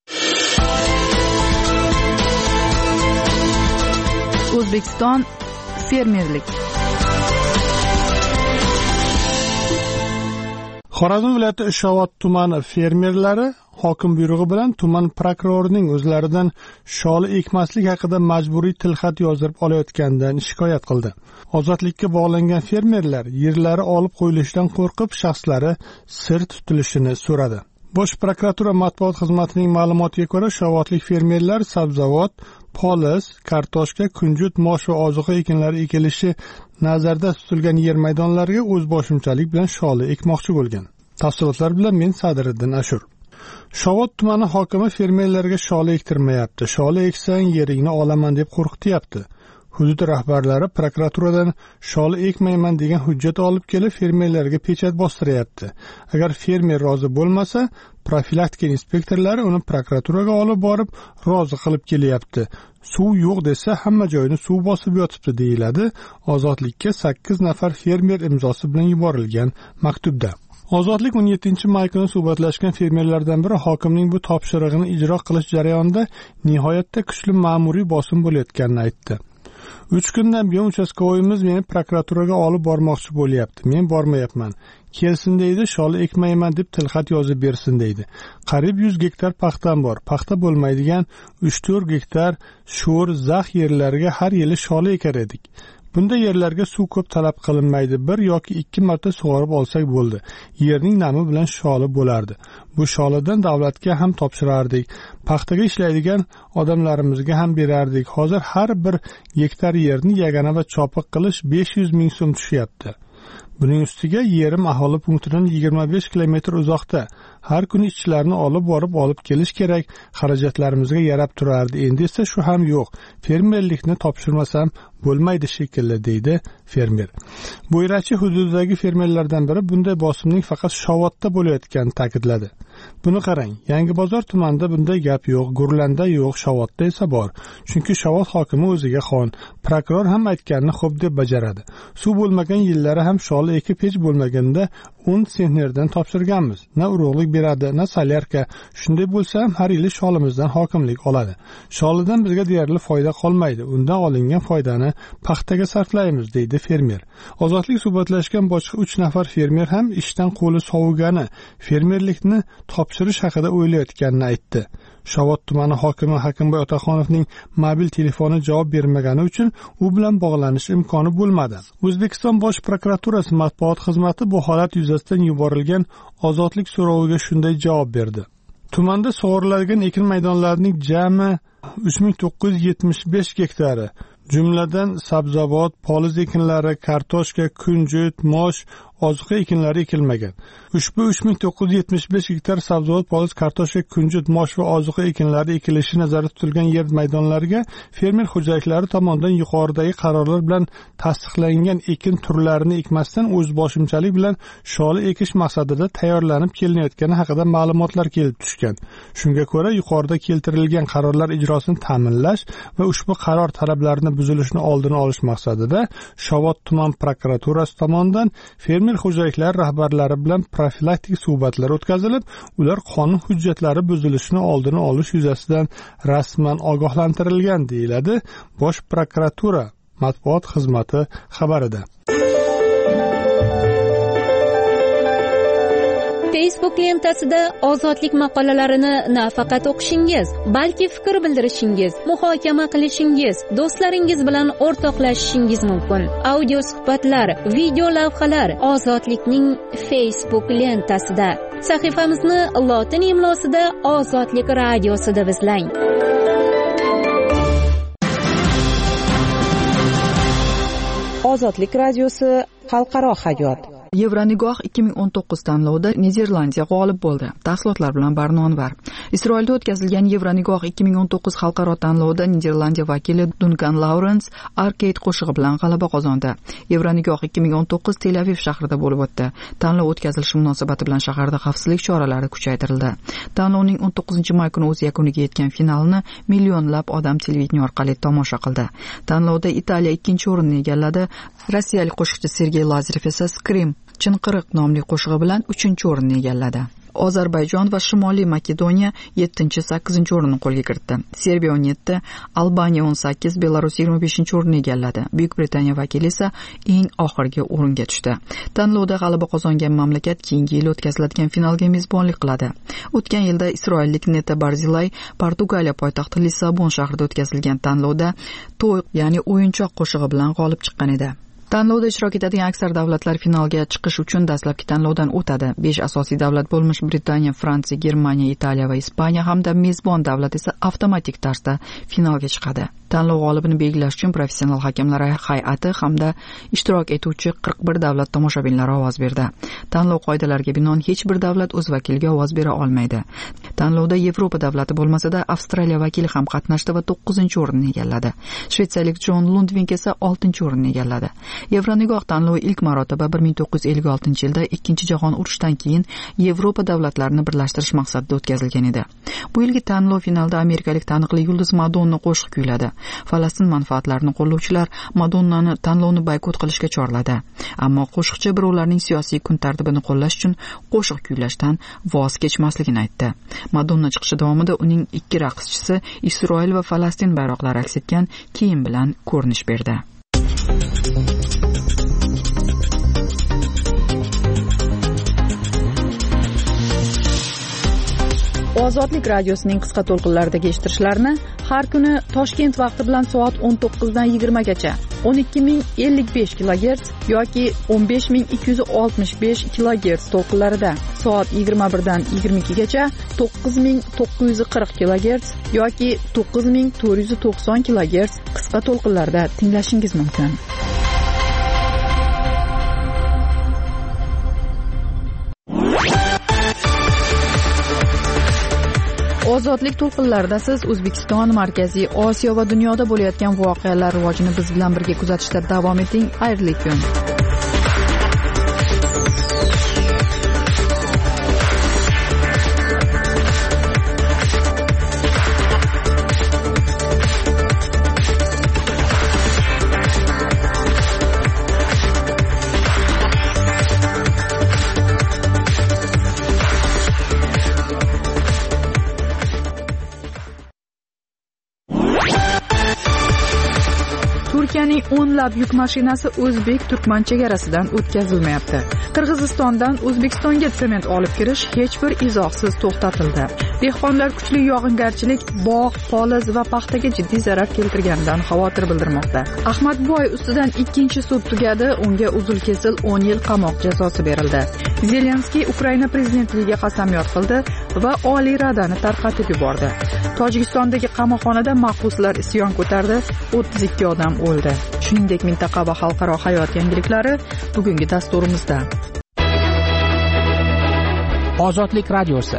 O'zbekiston fermerlik. Xorazm viloyati Ishobod tumani fermerlari hokim buyrug'i bilan tuman prokurorining o'zlaridan sholi ekmaslik haqida majburiy tilxat yozdirib olayotganidan shikoyat qildi. Ozodlikka bog'langan fermerlar yerlari olib qo'yilishidan qo'rqib shaxslari sir tutilishini so'radi. Bosh prokuratura matbuot xizmatining ma'lumotiga ko'ra, Ishobodlik fermerlar sabzavot, polis, kartoshka, kunjut, mosh va ozuqa ekinlari ekilishi nazarda tutilgan yer maydonlariga o'z boshimchalik bilan sholi ekmoqchi bo'lgan. Tafsilotlar bilan men Sadiriddin Ashur. Ishobod tumani hokimi fermerlarga sholi ektirmayapti. Sholi eksang yeringni olaman deb qo'rqityapti. Hudud rahbarlari prokuraturadan sholi ekmayman degan hujjat olib kelib fermerlarga pechat bostiryapti. Agar fermer rozi bo'lmasa, profilaktika inspektorlari uni prokuraturaga olib borib rozi qilib kelyapti. Suv yo'q desa hamma joyni suv bosib yotibdi, deyiladi Ozodlikka 8 nafar fermer imzosi bilan yuborilgan maktubda. Ozodlik 17-may kuni suhbatlashgan fermerlardan biri hokimning bu topshirig'ini ijro qilish jarayonida nihoyatda kuchli ma'muriy bosim bo'layotganini aytdi. 3 kundan buyon uchastkovoyimiz meni prokuraturaga olib bormoqchi bo'lyapti. Men bormayapman. Kelsin deydi, sholi ekmayman deb tilxat yozib bersin deydi. Qariyb 100 gektar paxtam bor. Paxta bo'lmaydigan 3-4 gektar sho'r, zax yerlarga har yili sholi ekar edik. Bunda yerlarga suv ko'p talab qilinmaydi. 1 yoki 2 marta sug'orib olsak bo'ldi. Yerning nami bilan sholi bo'lardi. Bu sholidan davlatga ham topshirardik. Paxtaga ishlaydigan odamlarimizga ham berardik. Hozir har bir gektar yerni yagana va chopiq qilish 500 ming so'm tushyapti. Buning ustiga yerim aholi punktidan 25 kilometr uzoqda. Har kuni ishchilarni olib kelish kerak. Xarajatlarimizga yarab turardi. Endi esa shu ham yo'q. Fermerlikni topshirmasam bo'lmaydi shekilli, deydi fermer. Bo'yrachi hududidagi fermerlardan biri bunday bosimning faqat Shovotda bo'layotganini ta'kidladi. Buni qarang, Yangibozor tumanida bunday gap yo'q, Gurlanda yo'q, Shovotda esa bor. Chunki Shovot hokimi o'ziga xon, prokuror ham aytganini xo'p deb bajaradi. Suv bo'lmagan yillari ham sholi ekib hech bo'lmaganda 10 sentnerdan topshirganmiz. Na urug'lik beradi, na solyarka. Shunday bo'lsa ham har yili sholimizdan hokimlik oladi. Sholidan bizga deyarli foyda qolmaydi. Undan olingan foydani paxtaga sarflaymiz, deydi fermer. Ozodlik suhbatlashgan boshqa 3 nafar fermer ham ishdan qo'li sovugani, fermerlikni topshirish haqida o'ylayotganini aytdi. Shovot tumani hokimi Hakimboy Otaxonovning mobil telefoni javob bermagani uchun u bilan bog'lanish imkoni bo'lmadi. O'zbekiston Bosh prokuraturasi matbuot xizmati bu holat yuzasidan yuborilgan ozodlik so'roviga shunday javob berdi. Tumanda sug'oriladigan ekin maydonlarining jami 3975 gektari, jumladan sabzavot, poliz ekinlari, kartoshka, kunjut, mosh, ozuqa ekinlari ekilmagan. Ushbu 3975 gektar sabzavot, poliz, kartoshka, kunjut, mosh va ozuqa ekinlari ekilishi nazarda tutilgan yer maydonlariga fermer xo'jaliklari tomonidan yuqoridagi qarorlar bilan tasdiqlangan ekin turlarini ekmasdan o'zboshimchalik bilan sholi ekish maqsadida tayyorlanib kelinayotgani haqida ma'lumotlar kelib tushgan. Shunga ko'ra, yuqorida keltirilgan qarorlar ijrosini ta'minlash va ushbu qaror talablarini buzilishini oldini olish maqsadida Shovot tuman prokuraturasi tomonidan fermer xo'jaliklari rahbarlari bilan profilaktik suhbatlar o'tkazilib, ular qonun hujjatlari buzilishini oldini olish yuzasidan rasman ogohlantirilgan, deyiladi Bosh prokuratura matbuot xizmati xabarida. Facebook lentasida ozodlik maqolalarini nafaqat o'qishingiz, balki fikr bildirishingiz, muhokama qilishingiz, do'stlaringiz bilan o'rtoqlashishingiz mumkin. Audio suhbatlar, video lavhalar ozodlikning Facebook lentasida. Sahifamizni lotin imlosida Ozodlik radiosida deb izlang. Ozodlik radiosi xalqaro hayot. Yevronigoh 2019 tanlovida Niderlandiya g'olib bo'ldi. Tafsilotlar bilan Barno Anvar. Isroilda o'tkazilgan Yevronigoh 2019 xalqaro tanlovida Niderlandiya vakili Duncan Lawrence Arcade qo'shig'i bilan g'alaba qozondi. Yevronigoh 2019 Tel Aviv shahrida bo'lib o'tdi. Tanlov o'tkazilishi munosabati bilan shaharda xavfsizlik choralari kuchaytirildi. Tanlovning 19-may kuni o'z yakuniga yetgan finalini millionlab odam televideniya orqali tomosha qildi. Tanlovda Italiya 2-o'rinni egalladi. Rossiyalik qo'shiqchi Sergey Lazarev esa Scream Chinqiriq nomli qo'shig'i bilan 3-o'rinni egalladi. Ozarbayjon va Shimoliy Makedoniya 7-8 o'rinni qo'lga kiritdi. Serbiya 17, Albaniya 18, Belarus 25-o'rinni egalladi. Buyuk Britaniya vakili esa eng oxirgi o'ringa tushdi. Tanlovda g'alaba qozongan mamlakat keyingi yil o'tkaziladigan finalga mezbonlik qiladi. O'tgan yilda isroillik Neta Barzilay Portugaliya poytaxti Lissabon shahrida o'tkazilgan tanlovda to'y, ya'ni o'yinchoq qo'shig'i bilan g'olib chiqqan edi. Tanlovda ishtirok etadigan aksar davlatlar finalga chiqish uchun dastlabki tanlovdan o'tadi. 5 asosiy davlat bo'lmish Britaniya, Fransiya, Germaniya, Italiya va Ispaniya hamda mezbon davlat esa avtomatik tarzda finalga chiqadi. Tanlov g'olibini belgilash uchun professional hakamlar hay'ati hamda ishtirok etuvchi 41 davlat tomoshabinlari ovoz berdi. Tanlov qoidalariga binoan hech bir davlat o'z vakiliga ovoz bera olmaydi. Tanlovda Yevropa davlati bo'lmasa-da Avstraliya vakili ham qatnashdi va 9-o'rinni egalladi. Shvetsiyalik John Lundvik esa 6-o'rinni egalladi. Yevronigoh tanlovi ilk marotaba 1956-yilda Ikkinchi jahon urushidan keyin Yevropa davlatlarini birlashtirish maqsadida o'tkazilgan edi. Bu yilgi tanlov finalda amerikalik taniqli yulduz Madonna qo'shiq kuyladi. Falastin manfaatlarini qo'llovchilar Madonnani tanlovni boykot qilishga chorladi. Ammo qo'shiqchi birovlarning siyosiy kun tartibini qo'llash uchun qo'shiq kuylashdan voz kechmasligini aytdi. Madonna chiqishi davomida uning 2 raqschisi Isroil va Falastin bayroqlari aks etgan kiyim bilan ko'rinish berdi. Ozodlik radiosining qisqa to'lqinlaridagi eshittirishlarni har kuni Toshkent vaqti bilan soat 19 dan 20 gacha 12055 kHz yoki 15265 kHz to'lqinlarida, soat 21 dan 22 gacha 9940 kHz yoki 9490 kHz qisqa to'lqinlarda tinglashingiz mumkin. Ozodlik to'lqinlarida siz O'zbekiston, Markaziy Osiyo va dunyoda bo'layotgan voqealar rivojini biz bilan birga kuzatishda davom eting. Xayrli kun. Turkiyaning o'nlab yuk mashinasi o'zbek-turkman chegarasidan o'tkazilmayapti. Qirg'izistondan O'zbekistonga sement olib kirish hech bir izohsiz to'xtatildi. Dehqonlar kuchli yog'ingarchilik bog', poliz va paxtaga jiddiy zarar keltirganidan xavotir bildirmoqda. Ahmadboy ustidan ikkinchi sud tugadi, unga uzil-kesil 10 yil qamoq jazosi berildi. Zelenskiy Ukraina prezidentligiga qasamyod qildi va Oliy Radani tarqatib yubordi. Tojikistondagi qamoqxonada mahbuslar isyon ko'tardi, 32 odam o'ldi. Shuningdek, mintaqa va xalqaro hayot yangiliklari bugungi dasturimizda. Ozodlik radiosi.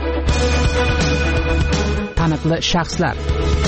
Taniqli shaxslar.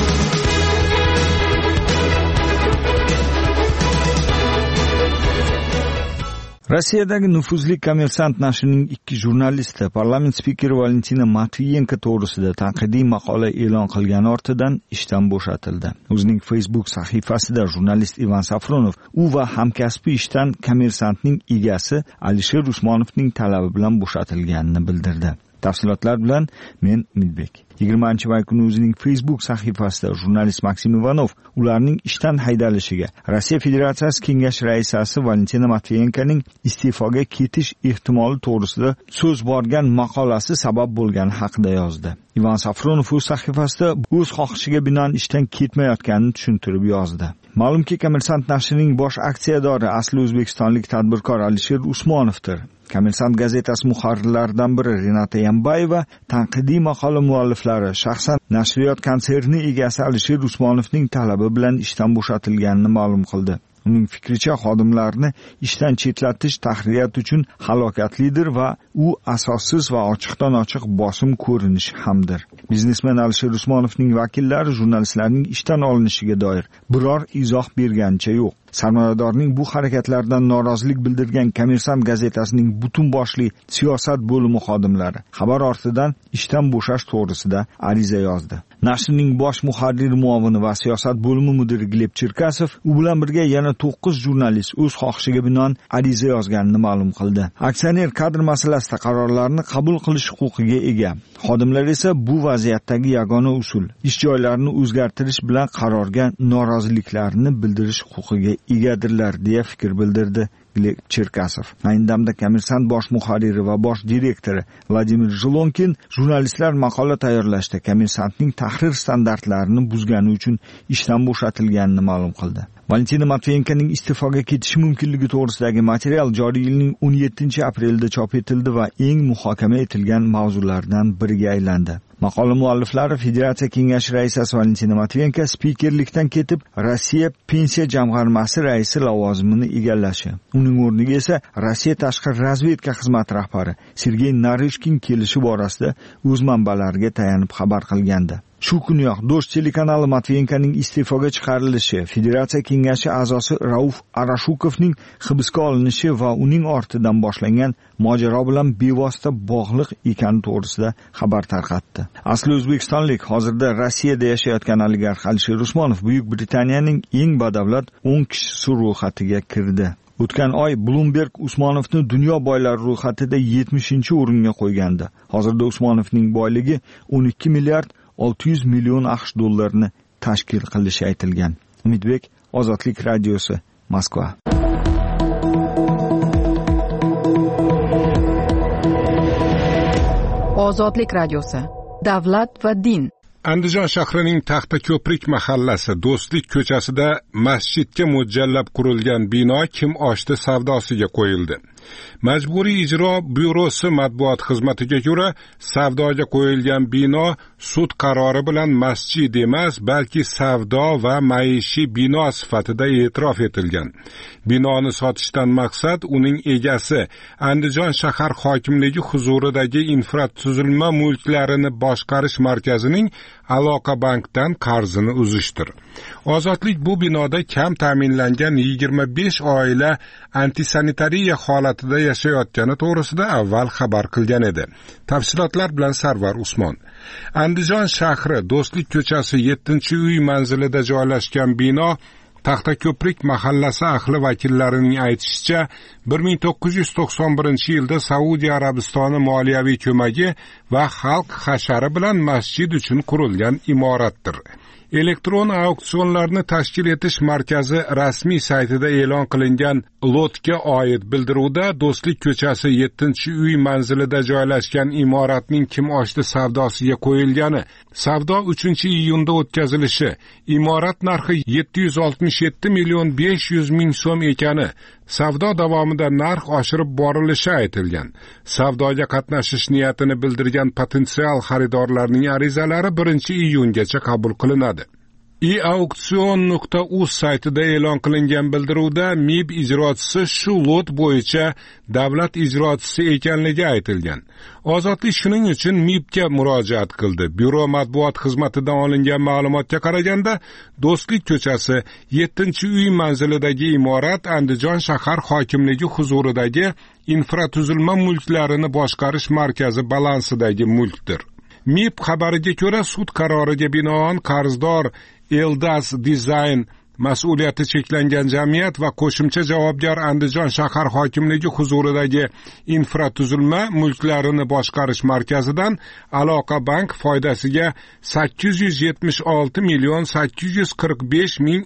Rossiyadagi nufuzli Kommersant nashrining 2 jurnalisti parlament spikeri Valentina Matviyenko to'g'risida tanqidiy maqola e'lon qilgani ortidan ishdan bo'shatildi. O'zining Facebook sahifasida jurnalist Ivan Safronov u va hamkasbi ishdan Kommersantning egasi Alisher Usmonovning talabi bilan bo'shatilganini bildirdi. Tafsilotlar bilan men Umidbek. 20-may kuni o'zining Facebook sahifasida jurnalist Maksim Ivanov ularning ishdan haydalishiga Rossiya Federatsiyasi Kengash raisasi Valentina Matviyenkoning iste'foga ketish ehtimoli to'g'risida so'z borgan maqolasi sabab bo'lgani haqida yozdi. Ivan Safronov o'z sahifasida o'z xohishiga binoan ishdan ketmayotganini tushuntirib yozdi. Ma'lumki, Kommersant nashrining bosh aksiyadori asli o'zbekistonlik tadbirkor Alisher Usmonovdir. Kommersant gazetasi muharrirlaridan biri Renata Yambayeva tanqidiy maqola mualliflari shaxsan nashriyot konserni egasi Alisher Usmonovning talabi bilan ishdan bo'shatilganini ma'lum qildi. Uning fikricha, xodimlarni ishdan chetlatish tahririyat uchun halokatlidir va u asossiz va ochiqdan-ochiq bosim ko'rinishi hamdir. Biznesmen Alisher Usmonovning vakillari jurnalistlarning ishdan olinishiga doir biror izoh berganicha yo'q. Sarmoyadorning bu harakatlaridan norozilik bildirgan Kommersant gazetasining butun boshli siyosat bo'limi xodimlari xabar ortidan ishdan bo'shash to'g'risida ariza yozdi. Nashrning bosh muharrir muavini va siyosat bo'limi mudiri Gleb Cherkasov u bilan birga yana 9 jurnalist o'z xohishiga binoan ariza yozganini ma'lum qildi. Aksioner kadr masalasida qarorlarni qabul qilish huquqiga ega. Xodimlar esa bu vaziyatdagi yagona usul ish joylarini o'zgartirish bilan qarorga noroziliklarini bildirish huquqiga egadirlar deya fikr bildirdi Gleb Cherkasov. Ayni damda Kommersant bosh muharriri va bosh direktori Vladimir Zhilonkin jurnalistlar maqola tayyorlashda Kommersantning tahrir standartlarini buzgani uchun ishdan bo'shatilganini ma'lum qildi. Valentina Matviyenkoning iste'foga ketishi mumkinligi to'g'risidagi material joriy yilning 17-aprelida chop etildi va eng muhokama etilgan mavzulardan biriga aylandi. Maqola mualliflari Federatsiya Kengashi raisasi Valentina Matviyenko spikerlikdan ketib, Rossiya pensiya jamg'armasi raisi lavozimini egallashi. Uning o'rniga esa Rossiya tashqi razvedka xizmati rahbari Sergey Narishkin kelishi borasida o'z manbalariga tayanib xabar qilgandi. Shu kuniyoq Dosh telekanali Matviyenkoning iste'foga chiqarilishi, Federatsiya Kengashi a'zosi Rauf Arashukovning hibsga olinishi va uning ortidan boshlangan mojaro bilan bevosita bog'liq ekani to'g'risida xabar tarqatdi. Asli o'zbekistonlik hozirda Rossiyada yashayotgan oligarx Alisher Usmonov Buyuk Britaniyaning eng badavlat 10 kishisi ro'yxatiga kirdi. O'tgan oy Bloomberg Usmonovni dunyo boylari ro'yxatida 70-o'ringa qo'ygandi. Hozirda Usmonovning boyligi 12 milliard 600 million AQSh dollarini tashkil qilishi aytilgan. Umidbek, Ozodlik radiosi, Moskva. Ozodlik radiosi. Davlat va din. Andijon shahrining Taxtako'prik mahallasi Do'stlik ko'chasida masjidga mo'ljallab qurilgan bino kim oshdi savdosiga qo'yildi. Majburiy ijro byurosi matbuot xizmatiga ko'ra, savdoga qo'yilgan bino sud qarori bilan masjid emas, balki savdo va maishiy bino sifatida e'tirof etilgan. Binoni sotishdan maqsad uning egasi Andijon shahar hokimligi huzuridagi infratuzilma mulklarini boshqarish markazining Aloqa bankdan qarzini uzishdir. Ozodlik bu binoda kam ta'minlangan 25 oila antisanitariya holatida yashayotgani to'g'risida avval xabar qilgan edi. Tafsilotlar bilan Sarvar Usmon. Andijon shahri Do'stlik ko'chasi 7-uy manzilida joylashgan bino Taxtako'prik mahallasi ahli vakillarining aytishicha 1991-yilda Saudiya Arabistoni moliyaviy ko'magi va xalq hashari bilan masjid uchun qurilgan imoratdir. Elektron auksionlarni tashkil etish markazi rasmiy saytida e'lon qilingan lotga oid bildiruvda Do'stlik ko'chasi 7-uy manzilida joylashgan imoratning kim ochdi savdosiga qo'yilgani, savdo 3-iyunda o'tkazilishi, imorat narxi 767 million 500 ming so'm ekani, savdo davomida narx oshirib borilishi aytilgan. Savdoga qatnashish niyatini bildirgan potensial xaridorlarning arizalari 1-iyungacha qabul qilinadi. eauksion.uz saytida e'lon qilingan bildiruvda MIB ijrochisi shu lot bo'yicha davlat ijrochisi ekanligi aytilgan. Ozodlik shuning uchun MIBga murojaat qildi. Byuro matbuot xizmatidan olingan ma'lumotga qaraganda, Do'stlik ko'chasi 7-uy manzilidagi imorat Andijon shahar hokimligi huzuridagi infratuzilma mulklarini boshqarish markazi balansidagi mulkdir. MIB xabariga ko'ra, sud qaroriga binoan qarzdor Eldas Design mas'uliyati cheklangan jamiyat va qo'shimcha javobgar Andijon shahar hokimligi huzuridagi infratuzilma mulklarini boshqarish markazidan Aloqa bank foydasiga 876 million 845 ming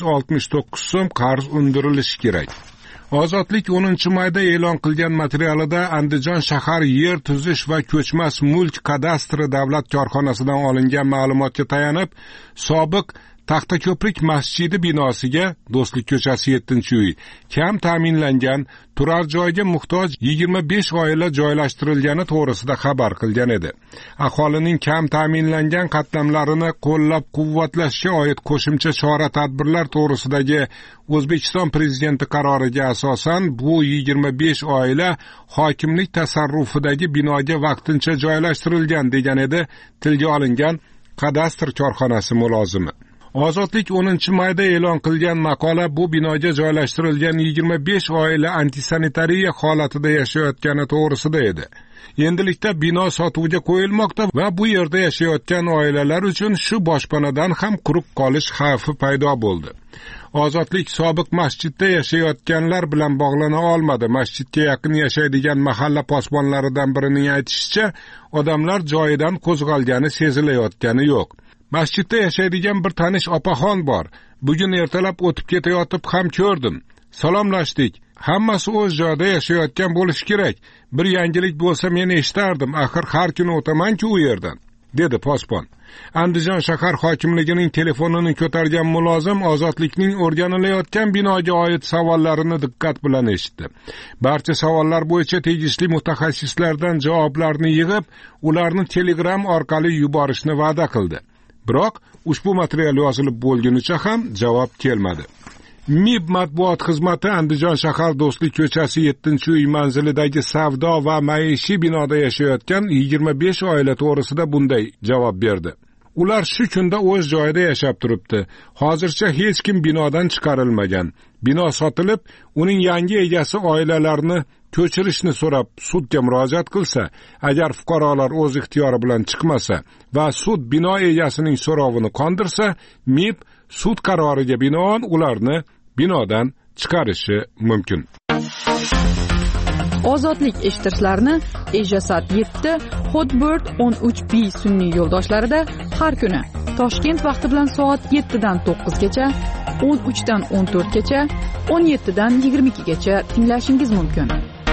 369 so'm qarz undirilishi kerak. Ozodlik 10-mayda e'lon qilgan materialida Andijon shahar yer tuzish va ko'chmas mulk kadastri davlat korxonasidan olingan ma'lumotga tayanib, sobiq Taxtako'prik masjidi binosiga Do'stlik ko'chasi 7-uy kam ta'minlangan turar joyga muhtoj 25 oila joylashtirilgani to'g'risida xabar qilgan edi. Aholining kam ta'minlangan qatlamlarini qo'llab-quvvatlashga oid qo'shimcha chora-tadbirlar to'g'risidagi O'zbekiston prezidenti qaroriga asosan bu 25 oila hokimlik tasarrufidagi binoga vaqtincha joylashtirilgan degan edi tilga olingan kadastr korxonasi mulozimi. Ozodlik 10-mayda e'lon qilgan maqola bu binoga joylashtirilgan 25 oila antisanitariya holatida yashayotgani to'g'risida edi. Endilikda bino sotuvga qo'yilmoqda va bu yerda yashayotgan oilalar uchun shu boshpanadan ham quruq qolish xavfi paydo bo'ldi. Ozodlik sobiq masjidda yashayotganlar bilan bog'lana olmadi. Masjidga yaqin yashaydigan mahalla posbonlaridan birining aytishicha, odamlar joyidan qo'zg'algani sezilayotgani yo'q. Masjidda yashaydigan bir tanish opaxon bor. Bugun ertalab o'tib ketayotib ham ko'rdim. Salomlashdik. Hammasi o'z joyida yashayotgan bo'lishi kerak. Bir yangilik bo'lsa men eshitardim. Axir har kuni o'taman-ku u yerdan, dedi posbon. Andijon shahar hokimligining telefonini ko'targan mulozim Ozodlikning o'rganilayotgan binoga oid savollarini diqqat bilan eshitdi. Barcha savollar bo'yicha tegishli mutaxassislardan javoblarni yig'ib, ularni Telegram orqali yuborishni va'da qildi. Biroq ushbu material yozilib bo'lgunicha ham javob kelmadi. MIB matbuot xizmati Andijon shahar Do'stlik ko'chasi 7-uy manzilidagi savdo va maishiy binoda yashayotgan 25 oila to'g'risida bunday javob berdi. Ular shu kunda o'z joyida yashab turibdi. Hozircha hech kim binodan chiqarilmagan. Bino sotilib, uning yangi egasi oilalarni ko'chirishni so'rab sudga murojaat qilsa, agar fuqarolar o'z ixtiyori bilan chiqmasa va sud bino egasining so'rovini qondirsa, MIB sud qaroriga binoan ularni binodan chiqarishi mumkin. Ozodlik eshittirishlarni Ejasat 7 Hotbird 13B sun'iy yo'ldoshlarida har kuni Toshkent vaqti bilan soat 7 dan 9 gacha, 13 dan 14 gacha, 17 dan 22 gacha tinglashingiz mumkin.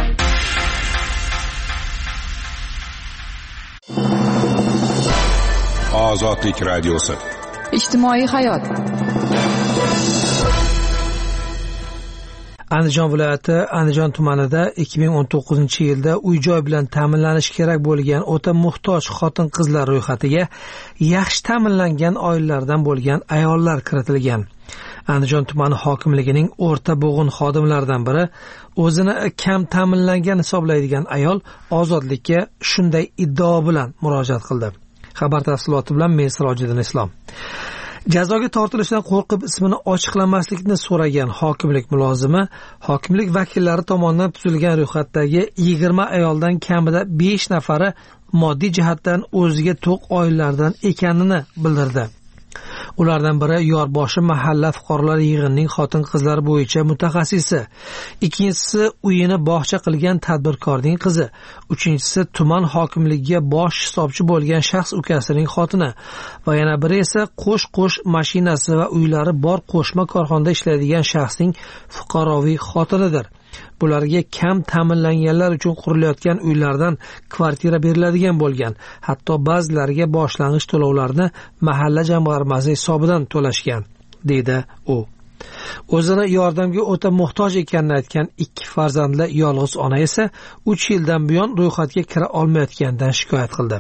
Ozodlik radiosi. Ijtimoiy hayot. Andijon viloyati Andijon tumanida 2019-yilda uy-joy bilan ta'minlanishi kerak bo'lgan o'ta muhtoj xotin-qizlar ro'yxatiga yaxshi ta'minlangan oilalardan bo'lgan ayollar kiritilgan. Andijon tumani hokimligining o'rta bo'g'in xodimlaridan biri o'zini kam ta'minlangan hisoblaydigan ayol ozodlikka shunday iddao bilan murojaat qildi. Xabar tafsiloti bilan men Sirojiddin Islom. Jazoga tortilishidan qo'rqib ismini ochiqlamaslikni so'ragan hokimlik mulozimi hokimlik vakillari tomonidan tuzilgan ro'yxatdagi 20 ayoldan kamida 5 nafari moddiy jihatdan o'ziga to'q oilalardan ekanini bildirdi. Ulardan biri Yorboshi mahalla fuqarolar yig'inining xotin-qizlar bo'yicha mutaxassisi, ikkinchisi uyini bog'cha qilgan tadbirkorning qizi, uchinchisi tuman hokimligiga bosh hisobchi bo'lgan shaxs ukasining xotini va yana biri esa qo'sh mashinasi va uylari bor qo'shma korxonada ishlaydigan shaxsning fuqaroviy xotinidir. Bularga kam ta'minlanganlar uchun qurilayotgan uylardan kvartira beriladigan bo'lgan. Hatto ba'zilariga boshlang'ich to'lovlarni mahalla jamg'armasi hisobidan to'lashgan, deydi u. O'zini yordamga o'ta muhtoj ekanini aytgan 2 farzandli yolg'iz ona esa 3 yildan buyon ro'yxatga kira olmayotganidan shikoyat qildi.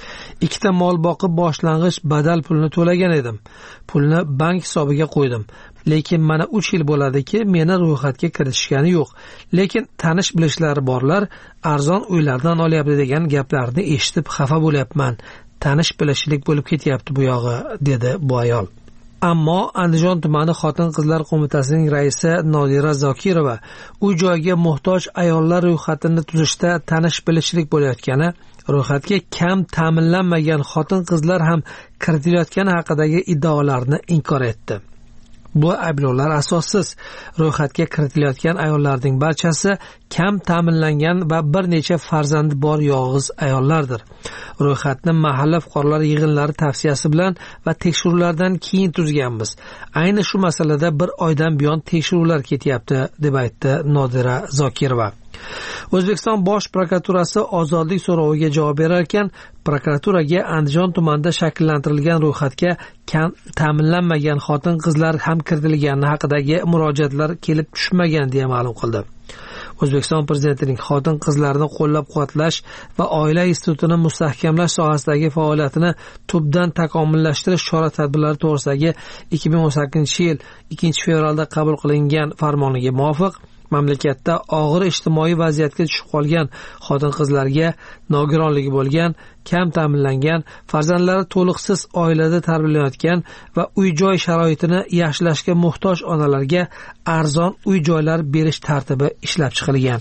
2 mol boqib boshlang'ich badal pulini to'lagan edim. Pulni bank hisobiga qo'ydim. Lekin mana 3 yil bo'ladiki, meni ro'yxatga kiritishgani yo'q. Lekin tanish bilishlari borlar arzon uylardan olyapti degan gaplarni eshitib xafa bo'lyapman. Tanish bilishlik bo'lib ketyapti bu yog'i, dedi bu ayol. Ammo Andijon tumani xotin-qizlar qo'mitasining raisi Nodira Zokirova uy-joyga muhtoj ayollar ro'yxatini tuzishda tanish bilishlik bo'layotgani, ro'yxatga kam ta'minlanmagan xotin-qizlar ham kiritilayotgani haqidagi iddaolarni inkor etdi. Bu ayblovlar asossiz. Ro'yxatga kiritilayotgan ayollarning barchasi kam ta'minlangan va bir necha farzandi bor yolg'iz ayollardir. Ro'yxatni mahalla fuqarolar yig'inlari tavsiyasi bilan va tekshiruvlardan keyin tuzganmiz. Ayni shu masalada bir oydan buyon tekshiruvlar ketyapti, deb aytdi Nodira Zokirova. O'zbekiston Bosh prokuraturasi ozodlik so'roviga javob berar ekan, prokuraturaga Andijon tumanida shakllantirilgan ro'yxatga kam ta'minlanmagan xotin-qizlar ham kiritilgani haqidagi murojaatlar kelib tushmagan deya ma'lum qildi. O'zbekiston prezidentining xotin-qizlarni qo'llab-quvvatlash va oila institutini mustahkamlash sohasidagi faoliyatini tubdan takomillashtirish chora-tadbirlari to'g'risidagi 2018-yil 2-fevralda qabul qilingan farmoniga muvofiq mamlakatda og'ir ijtimoiy vaziyatga tushib qolgan xotin-qizlarga nogironligi bo'lgan, kam ta'minlangan, farzandlari to'liqsiz oilada tarbiyalanayotgan va uy-joy sharoitini yaxshilashga muhtoj onalarga arzon uy-joylar berish tartibi ishlab chiqilgan.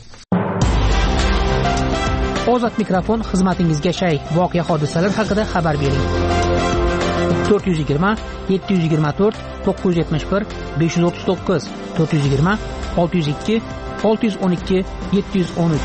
Ozod mikrofon xizmatingizga shay. Voqea hodisalar haqida xabar bering. 420 724 971 539 420 602 612 713.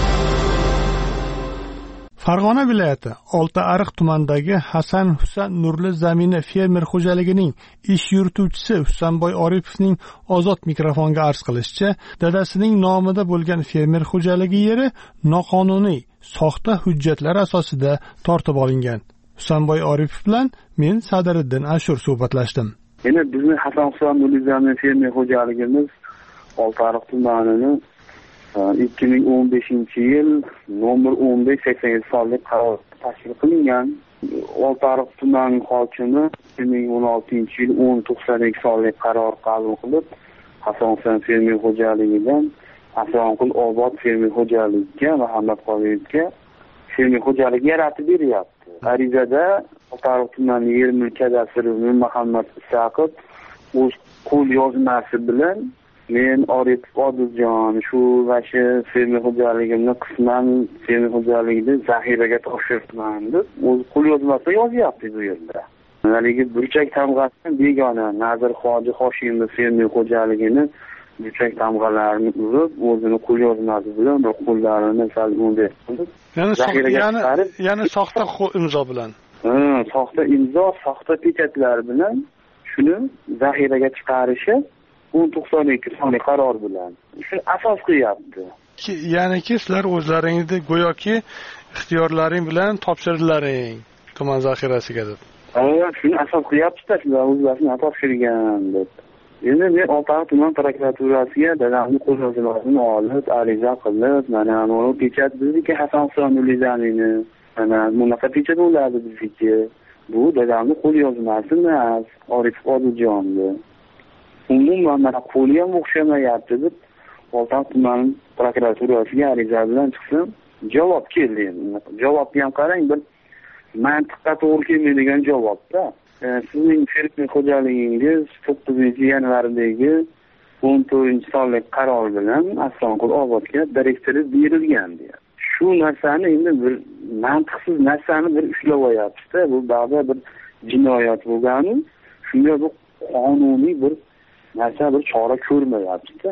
Farg'ona viloyati Oltiariq tumanidagi Hasan Husan Nurli zamini fermer xo'jaligining ish yurituvchisi Husanboy Oripovning ozod mikrofonga arz qilishicha, dadasining nomida bo'lgan fermer xo'jaligi yeri noqonuniy, soxta hujjatlar asosida tortib olingan. Husanboy Oripov bilan men Sadiriddin Ashur suhbatlashdim. Endi bizning Hasan Husan Nurli zamini fermer xo'jaligimiz Oltiariq tumanini 2015-yil nomer 1587 sonli qaror tashkil qilingan. Oltiariq tumani hokimi 2016-yil 1092 sonli qaror qabul qilib, Hasan Husan fermer xo'jaligidan Asronqul Obod fermer xo'jaligiga va Muhammad Qodiriyevga fermer xo'jaligi yaratib beryapti. Arizada Oltiariq tumani yer mulk kadastri Muhammad Isaqov o'z qo'l yozmasi bilan men Oripov Odiljon shu vashi fermer xo'jaligimni qisman fermer xo'jaligini zaxiraga topshiribman deb o'z qo'l yozmasida yozyapti bu yerda. Haligi burchak tamg'asidan begona Nazir Hoji Hoshimov fermer xo'jaligini burchak tamg'alarini urib, o'zini qo'l yozmasi bilan bir qo'llarini sal bunday qilib, ya'ni soxta imzo bilan. Soxta imzo, soxta pechatlar bilan shuni zaxiraga chiqarishi 1092 sonli qaror bilan shuni asos qilyapti. Ya'ni sizlar o'zlaringizni go'yoki ixtiyorlaring bilan topshirdilaring tuman zaxirasiga deb. Shuni asos qilyapti-da, sizlar o'zlaringizni topshirgan deb. endi men Oltiariq tuman prokuraturasiga dadamni qo'lyozmalarini olib ariza qilib, mana uni pechat bizniki Hasan Husan Nurlizanini, mana bunaqa pechat bo'ladi bizniki. Bu dadamni qo'lyozmasi emas, Orif Odiljonni. Umuman mana qo'li ham o'xshamayapti deb Oltiariq tuman prokuraturasiga ariza bilan chiqsam, javob keldi endi. Javobni ham qarang, bir mantiqqa to'g'ri kelmaydigan javobda. Sizning fermer xo'jaligingiz 9-yanvardagi 14-sonli qaror bilan Aslonqul obodga direktori berilgan deyapti. Shu narsani endi bir mantiqsiz narsani bir ushlab olyapti-da, bu ba'zi bir jinoyat bo'lgani, shunga bir qonuniy bir narsa bir chora ko'rmayapti-da.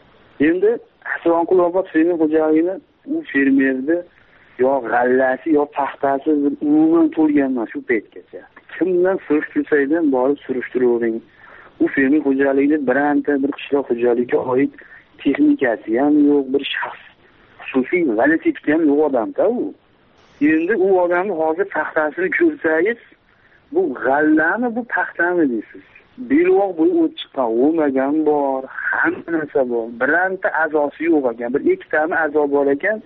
Endi Aslonqul obod fermer xo'jaligini u fermerni yo g'allasi yo paxtasi umuman to'lgan emas shu paytgacha. Kimdan surishtirsaydan borib surishtiravering. U fermer xo'jaligida biranta bir qishloq xo'jaligiga oid texnikasi ham yo'q, bir shaxs xususiy validati ham yo'q odam-da u. Endi u odamni hozir paxtasini ko'rsangiz, bu g'allami, bu paxtami deysiz. Belvoq bo'yi o't chiqqan, o'magan bor, hamma narsa bor. Biranta a'zosi yo'q ekan, bir ikkitami a'zo bor ekan.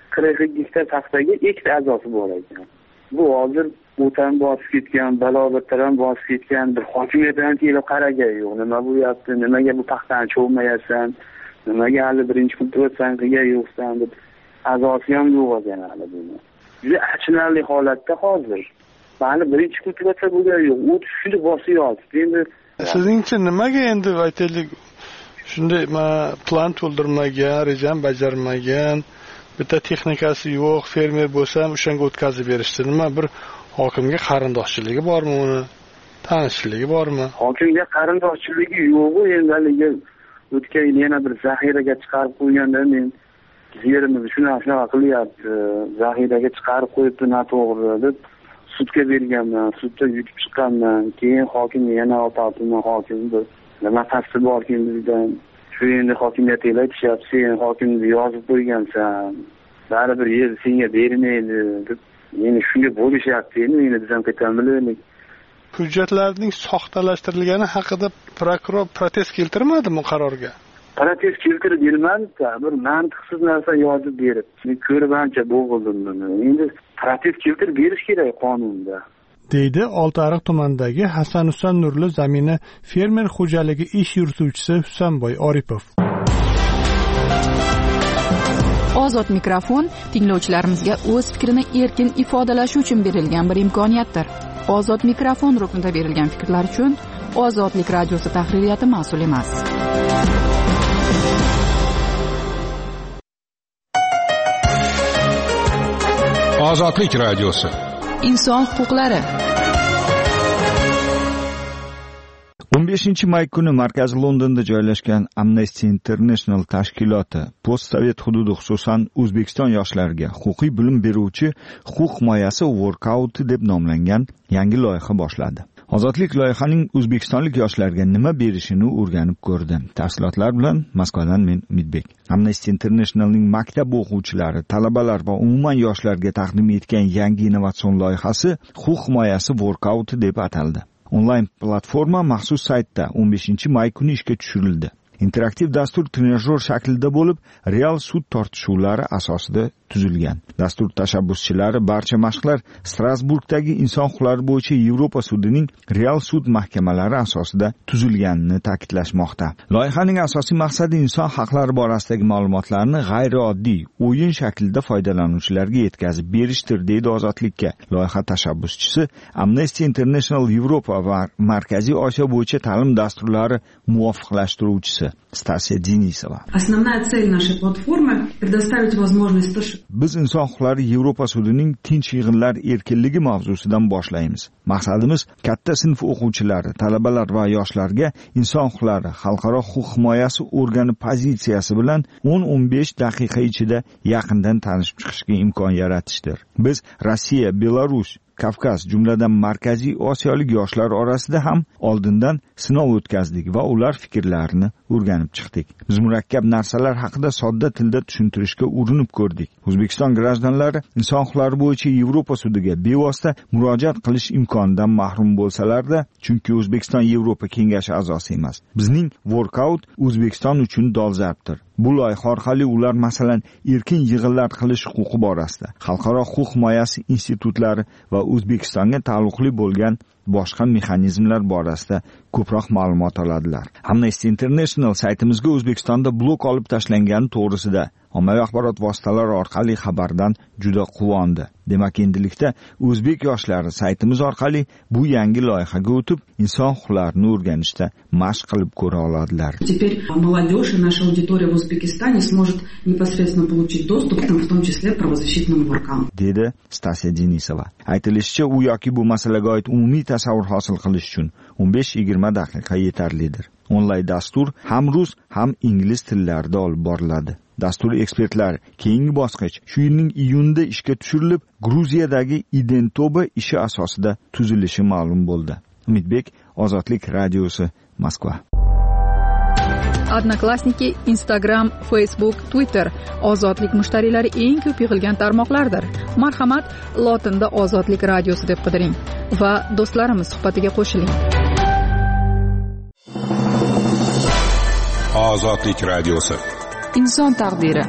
40 gektar paxtaga ikkita a'zosi bor ekan. Bu hozir o'tan bosib ketgan, balobatlar ham bosib ketgan, bir hokimiyatdan kelib qaragan yo'q. Nima bo'lyapti? Nimaga bu paxtani cho'mayapsan? Nimaga hali birinchi kultivatsan qilgan yo'qsan deb a'zosi ham yo'q ekan hali buni. Juda achinarli holatda hozir. Hali birinchi kultivatsa bo'lgan yo'q. O't shunday bosyapti. Endi sizningcha nimaga endi aytaylik shunday plan to'ldirmagan, rejam bajarmagan, bitta texnikasi yo'q, fermer bo'lsam o'shanga o'tkazib berishdi. Nima bir hokimga qarindoshchiligi bormi uni? Tanishchiligi bormi? Hokimga qarindoshchiligi yo'q-ku, endi haligi o'tgan yil yana bir zaxiraga chiqarib qo'yganda men yerimizni shunaqa qilyapti. Zaxiraga chiqarib qo'yibdi, noto'g'ri deb sudga berganman, sudda yutib chiqqanman. Keyin hokimni yana Oltiariq hokimi nima qasdi borkin bizdan. Shu endi hokimiyatga aytishyapti, sen hokimni yozib qo'ygansan. Baribir yer senga bermaydi deb. Meni shunga bo'lishyapti, endi biz ham ketamizlik. Hujjatlarning soxtalashtirilgani haqida prokuror protest keltirmadimi qarorga? Protest keltirib bermadi-da, bir mantiqsiz narsa yozib berib. Men ko'rib ancha bo'g'ildim buni. Endi protest keltirib berish kerak qonunda. Deydi Oltiariq tumanidagi Hasan Husan Nurli zamini fermer xo'jaligi ish yurituvchisi Husanboy Oripov. Ozod mikrofon tinglovchilarimizga o'z fikrini erkin ifodalashi uchun berilgan bir imkoniyatdir. Ozod mikrofon ruknida berilgan fikrlar uchun Ozodlik radiosi tahririyati mas'ul emas. Ozodlik radiosi. Inson huquqlari. 15 may kuni markaziy Londonda joylashgan Amnesty International tashkiloti postsovet hududi, xususan O'zbekiston yoshlariga huquqiy bilim beruvchi huquq himoyasi workout deb nomlangan yangi loyiha boshladi. Ozodlik loyihaning o'zbekistonlik yoshlarga nima berishini o'rganib ko'rdi. Tafsilotlar bilan Moskvadan men Umidbek. Amnesty Internationalning maktab o'quvchilari, talabalar va umuman yoshlarga taqdim etgan yangi innovatsion loyihasi huquq himoyasi workout deb ataldi. Onlayn platforma maxsus saytda 15 may kuni ishga tushirildi. Interaktiv dastur trenajyor shaklida bo'lib, real sud tortishuvlari asosida tuzilgan. Dastur tashabbuschilari barcha mashqlar Strasburgdagi inson huquqlari bo'yicha Yevropa sudining real sud mahkamalari asosida tuzilganini ta'kidlashmoqda. Loyihaning asosiy maqsadi inson haqlari borasidagi ma'lumotlarni g'ayrioddiy o'yin shaklida foydalanuvchilarga yetkazib berishdir, deydi Ozodlikka loyiha tashabbuschisi, Amnesty International Yevropa va Markaziy Osiyo bo'yicha ta'lim dasturlari muvofiqlashtiruvchisi Stasiya Denisova. Основная цель нашей платформы — предоставить возможность Biz inson huquqlari Yevropa sudining tinch yig'inlar erkinligi mavzusidan boshlaymiz. Maqsadimiz katta sinf o'quvchilari, talabalar va yoshlarga inson huquqlari xalqaro huquq himoyasi organi pozitsiyasi bilan 10-15 daqiqa ichida yaqindan tanishib chiqishga imkon yaratishdir. Biz Rossiya, Belarus, Kavkaz, jumladan Markaziy Osiyolik yoshlar orasida ham oldindan sinov o'tkazdik va ular fikrlarini o'rganib chiqdik. Biz murakkab narsalar haqida sodda tilda tushuntirishga urinib ko'rdik. O'zbekiston grajdanlari inson huquqlari bo'yicha Yevropa sudiga bevosita murojaat qilish imkonidan mahrum bo'lsalar-da, chunki O'zbekiston Yevropa kengashi a'zosi emas. Bizning workout O'zbekiston uchun dolzarbdir. Bu loyiha orqali ular masalan erkin yig'inlar qilish huquqi borasida, xalqaro huquq himoyasi institutlari va O'zbekistonga taalluqli bo'lgan boshqa mexanizmlar borasida ko'proq ma'lumot oladilar. Amnesty International saytimizga O'zbekistonda blok olib tashlangani to'g'risida ommaviy axborot vositalari orqali xabardan juda quvondi. Demak, endilikda o'zbek yoshlari saytimiz orqali bu yangi loyihaga o'tib, inson huquqlarini o'rganishda mashq qilib ko'ra oladilar. Теперь молодежь и наша аудитория в Узбекистане сможет непосредственно получить доступ, в том числе к правозащитному workout. Dedi Stasiya Denisova. Aytilishicha, u yoki bu masalaga oid umumiy tasavvur hosil qilish uchun 15-20 daqiqa yetarlidir. Onlayn dastur ham rus, ham ingliz tillarida olib boriladi. Dastur ekspertlari keyingi bosqich shu yilning iyunida ishga tushirilib, Gruziyadagi Identoba ishi asosida tuzilishi ma'lum bo'ldi. Umidbek, Ozodlik radiosi, Moskva. Odnoklassniki, Instagram, Facebook, Twitter ozodlik mushtariylari eng ko'p yig'ilgan tarmoqlardir. Marhamat, lotinda Ozodlik radiosi deb qidiring va do'stlarimiz suhbatiga qo'shiling. Ozodlik radiosi. Inson taqdiri.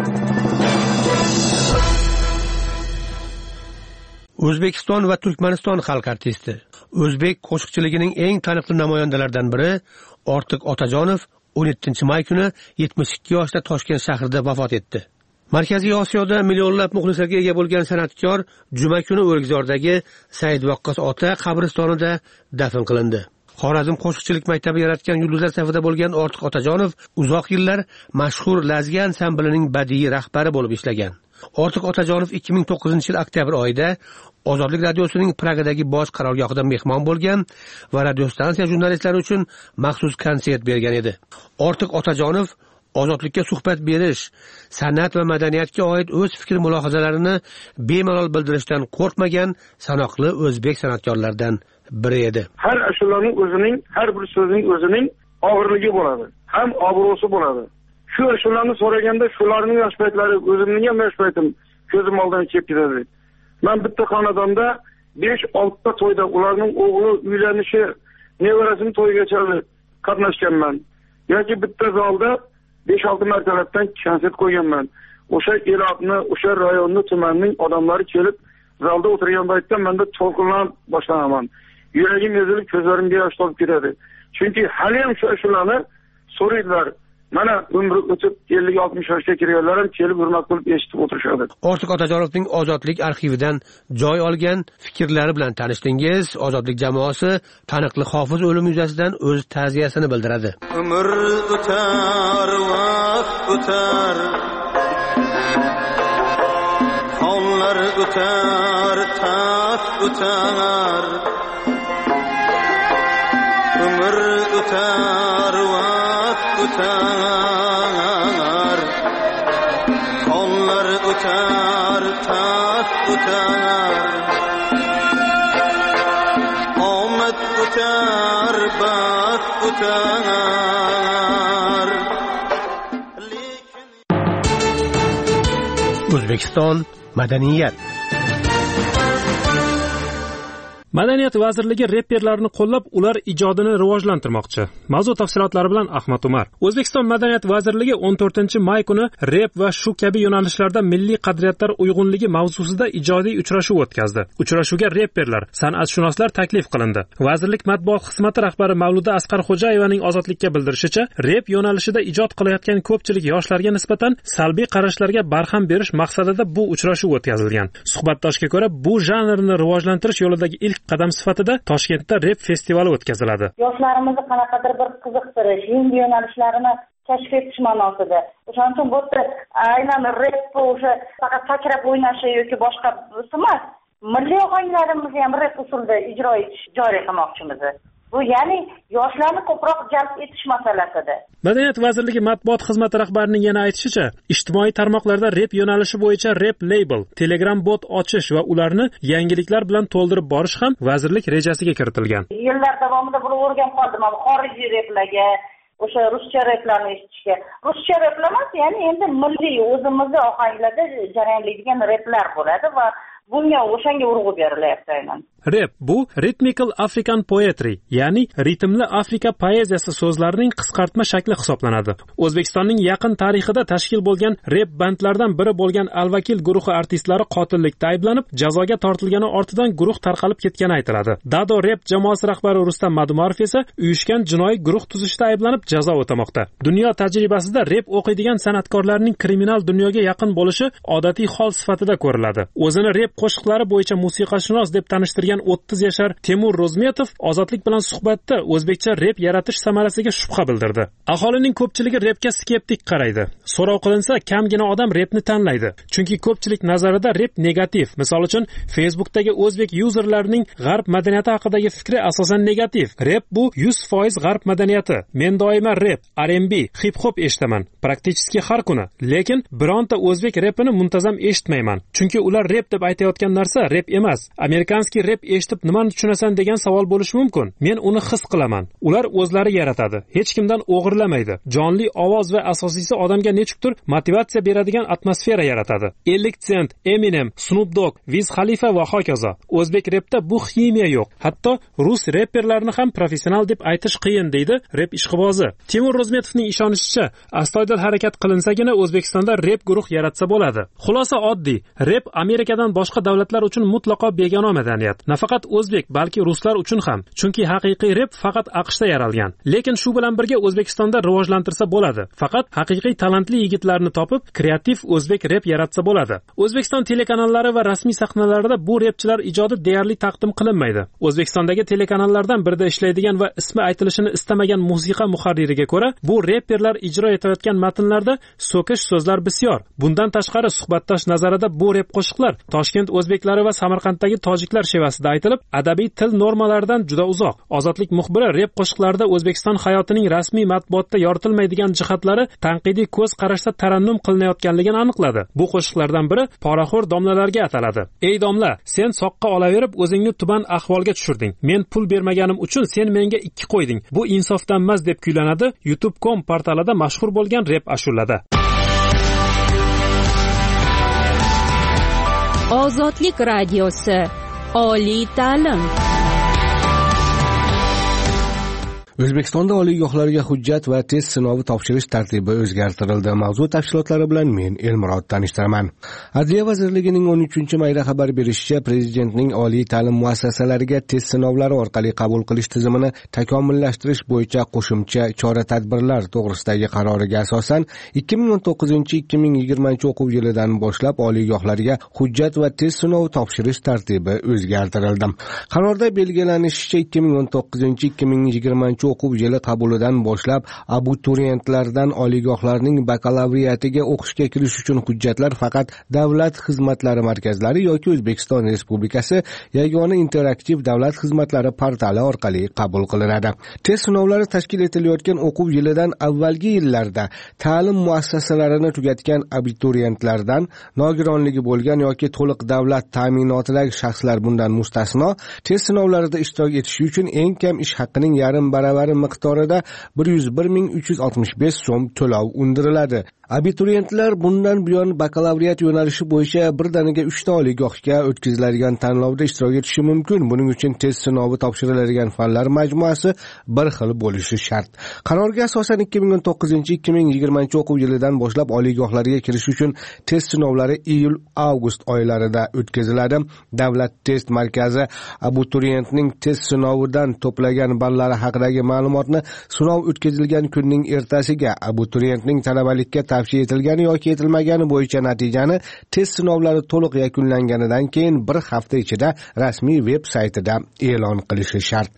O'zbekiston va Turkmaniston xalq artisti, o'zbek qo'shiqchiligining eng taniqli namoyandalaridan biri Ortiq Otajonov 17-may kuni 72 yoshda Toshkent shahrida vafot etdi. Markaziy Osiyoda millionlab muxlislarga ega bo'lgan san'atkor juma kuni O'rgizordagi Said Vaqqos ota qabristonida dafn qilindi. Xorazm qo'shiqchilik maktabi yaratgan yulduzlar safida bo'lgan Ortiq Otajonov uzoq yillar mashhur Lazgi ansamblining badiiy rahbari bo'lib ishlagan. Ortiq Otajonov 2009-yil oktyabr oyida Ozodlik radiosining Pragadagi bosh qarorgohida mehmon bo'lgan va radiostansiya jurnalistlari uchun maxsus konsert bergan edi. Ortiq Otajonov ozodlikka suhbat berish, san'at va madaniyatga oid o'z fikr-mulohazalarini bemalol bildirishdan qo'rqmagan sanoqli o'zbek san'atkorlaridan biri edi. Har ashulaning o'zining, har bir so'zning o'zining og'irligi bo'ladi, ham obro'si bo'ladi. Shu ashularni so'raganda shularning aspektlari o'zimning ham aspektim ko'zim oldidan kelib ketadi. Men bitta xonadonda 5-6 ta to'yda ularning o'g'li uylanishi, nevarasining to'yigacha qatnashganman. Yoki bitta zalda 5-6 martalardan konsert qo'yganman. O'sha elotni, o'sha rayonni, tumanning odamlari kelib zalda o'tirgan paytda menda to'lqinlanib boshlanaman. Yuragim ezilib, ko'zlarimga yosh to'lib ketadi. Chunki hali ham shu ashulani so'raydilar. Mana umri o'tib 50-60 yoshga kirganlar ham kelib hurmat qilib eshitib o'tirishadi. Ortiq Otajonovning Ozodlik arxividan joy olgan fikrlari bilan tanishdingiz. Ozodlik jamoasi taniqli hofiz o'limi yuzasidan o'z ta'ziyasini bildiradi. Umr o'tar, vaqt o'tar. Onlar o'tar, tat o'tar. Umr o'tar, vaqt o'tar. Onlar o'tar, tat o'tar. Omad o'tar, baxt o'tar. O'zbekiston madaniyat. Madaniyat vazirligi reperlarni qo'llab, ular ijodini rivojlantirmoqchi. Mavzu tafsilotlari bilan Ahmad Umar. O'zbekiston Madaniyat vazirligi 14-may kuni rep va shu kabi yo'nalishlarda milliy qadriyatlar uyg'unligi mavzusida ijodiy uchrashuv o'tkazdi. Uchrashuvga reperlar, san'atshunoslar taklif qilindi. Vazirlik matbuot xizmati rahbari Mavluda Asqarxo'jayevaning Ozodlikka bildirishicha, rep yo'nalishida ijod qilayotgan ko'pchilik yoshlarga nisbatan salbiy qarashlarga barham berish maqsadida bu uchrashuv o'tkazilgan. Suhbatdoshga ko'ra, bu janrni rivojlantirish yo'lidagi ilk qadam sifatida Toshkentda rep festivali o'tkaziladi. Yoshlarimizni qanaqadir bir qiziqtirish, yangi yo'nalishlarini kashf etish ma'nosida. O'shaning uchun bu yerda aynan rep o'sha faqat sakrab o'ynashi yoki boshqa emas, milliy ohanglarimizni ham rep usulida ijro etish joriy qilmoqchimiz. Bu ya'ni yoshlarni ko'proq jalb etish masalasida. Madaniyat vazirligi matbuot xizmati rahbarining yana aytishicha, ijtimoiy tarmoqlarda rep yo'nalishi bo'yicha rep label, Telegram bot ochish va ularni yangiliklar bilan to'ldirib borish ham vazirlik rejasiga kiritilgan. Yillar davomida buni o'rganib qoldim, xorijiy replarga, o'sha ruscha replarni eshitishga. Ruscha replar emas, ya'ni endi milliy o'zimizni ohanglarda jarayonlaydigan replar bo'ladi va bunga o'shanga urg'u berilyapti aynan. Rep bu Rhythmical African Poetry, ya'ni ritmli Afrika poeziyasi so'zlarining qisqartma shakli hisoblanadi. O'zbekistonning yaqin tarixida tashkil bo'lgan rep bandlardan biri bo'lgan Al-Vakil guruhi artistlari qotillikda ayblanib, jazoga tortilgani ortidan guruh tarqalib ketgani aytiladi. Dado rep jamoasi rahbari Rustam Madumarov esa uyushgan jinoiy guruh tuzishda ayblanib jazo o'tamoqda. Dunyo tajribasida rep o'qiydigan san'atkorlarning kriminal dunyoga yaqin bo'lishi odatiy hol sifatida ko'riladi. O'zini rep qo'shiqlari bo'yicha musiqashunos deb tanishtirgan 30 yashar Temur Rozmetov Ozodlik bilan suhbatda o'zbekcha rep yaratish samarasiga shubha bildirdi. Aholining ko'pchiligi repga skeptik qaraydi. So'rov qilinsa, kamgina odam repni tanlaydi. Chunki ko'pchilik nazarida rep negativ. Misol uchun, Facebookdagi o'zbek yuzerlarining g'arb madaniyati haqidagi fikri asosan negativ. Rep bu 100% g'arb madaniyati. Men doimo rep, R&B, hip-hop eshitaman, praktiski har kuni. Lekin bironta o'zbek repini muntazam eshitmayman. Chunki ular rep deb aytayotgan narsa rep emas. Amerikanskiy rep eshitib nimani tushunasan degan savol bo'lishi mumkin. Men uni his qilaman. Ular o'zlari yaratadi. Hech kimdan o'g'irlamaydi. Jonli ovoz va asosiysi odamga nechukdir motivatsiya beradigan atmosfera yaratadi. 50 Cent, Eminem, Snoop Dogg, Wiz Khalifa va hokazo. O'zbek repda bu ximiya yo'q. Hatto rus reperlarni ham professional deb aytish qiyin deydi rep ishqibozi. Timur Rozmetovning ishonishicha, astoydil harakat qilinsagina O'zbekistonda rep guruh yaratsa bo'ladi. Xulosa oddiy. Rep Amerikadan boshqa davlatlar uchun mutlaqo begona madaniyat. Nafaqat o'zbek, balki ruslar uchun ham. Chunki haqiqiy rep faqat AQShda yaralgan. Lekin shu bilan birga O'zbekistonda rivojlantirsa bo'ladi. Faqat haqiqiy talantli yigitlarni topib, kreativ o'zbek rep yaratsa bo'ladi. O'zbekiston telekanallari va rasmiy sahnalarida bu repchilar ijodi deyarli taqdim qilinmaydi. O'zbekistondagi telekanallardan birida ishlaydigan va ismi aytilishini istamagan musiqa muharririga ko'ra, bu reperlar ijro etayotgan matnlarda so'kish so'zlar bisyor. Bundan tashqari suhbatdosh nazarida bu rep qo'shiqlar Toshkent o'zbeklari va Samarqanddagi tojiklar shevasida aytilib, adabiy til normalaridan juda uzoq. Ozodlik muxbiri rep qo'shiqlarida O'zbekiston hayotining rasmiy matbuotda yoritilmaydigan jihatlari tanqidiy ko'z qarashda tarannum qilinayotganligini aniqladi. Bu qo'shiqlardan biri poraxo'r domlalarga ataladi. Ey domla, sen soqqa olaverib o'zingni tuban ahvolga tushirding. Men pul bermaganim uchun sen menga 2 qo'yding. Bu insofdan emas deb kuylanadi YouTube.com portalida mashhur bo'lgan rep ashulada. Ozodlik radiosi, oliy ta'lim. O'zbekistonda oliygohlarga hujjat va test sinovi topshirish tartibi o'zgartirildi. Mavzu tafsilotlari bilan men Elmurod tanishtiraman. Adliya vazirligining 13-mayda xabar berishicha, prezidentning oliy ta'lim muassasalariga test sinovlari orqali qabul qilish tizimini takomillashtirish bo'yicha qo'shimcha chora-tadbirlar to'g'risidagi qaroriga asosan 2019-2020 o'quv yilidan boshlab oliygohlarga hujjat va test sinovi topshirish tartibi o'zgartirildi. Qarorda belgilanishicha 2019-2020 o'quv yili qabulidan boshlab abituriyentlardan oliygohlarning bakalavriatiga o'qishga kirish uchun hujjatlar faqat Davlat xizmatlari markazlari yoki O'zbekiston Respublikasi yagona interaktiv davlat xizmatlari portali orqali qabul qilinadi. Test sinovlari tashkil etilayotgan o'quv yilidan avvalgi yillarda ta'lim muassasalarini tugatgan abituriyentlardan nogironligi bo'lgan yoki to'liq davlat ta'minotidagi shaxslar bundan mustasno test sinovlarida ishtirok etishi uchun eng kam ish haqqining yarim baravari miqdorida 101.365 so'm to'lov undiriladi. Abituriyentlar bundan buyon bakalavriat yo'nalishi bo'yicha birdaniga 3 ta oliygohga o'tkaziladigan tanlovda ishtirok etishi mumkin. Buning uchun test sinovi topshiriladigan fanlar majmuasi bir xil bo'lishi shart. Qarorga asosan 2019-2020 o'quv yilidan boshlab oliygohlarga kirish uchun test sinovlari iyul-avgust oylarida o'tkaziladi. Davlat test markazi abituriyentning test sinovidan to'plagan ballari haqidagi ma'lumotni sinov o'tkazilgan kunning ertasiga abituriyentning talabalikka tavsiya etilgani yoki etilmagani bo'yicha natijani test sinovlari to'liq yakunlanganidan keyin bir hafta ichida rasmiy veb saytida e'lon qilishi shart.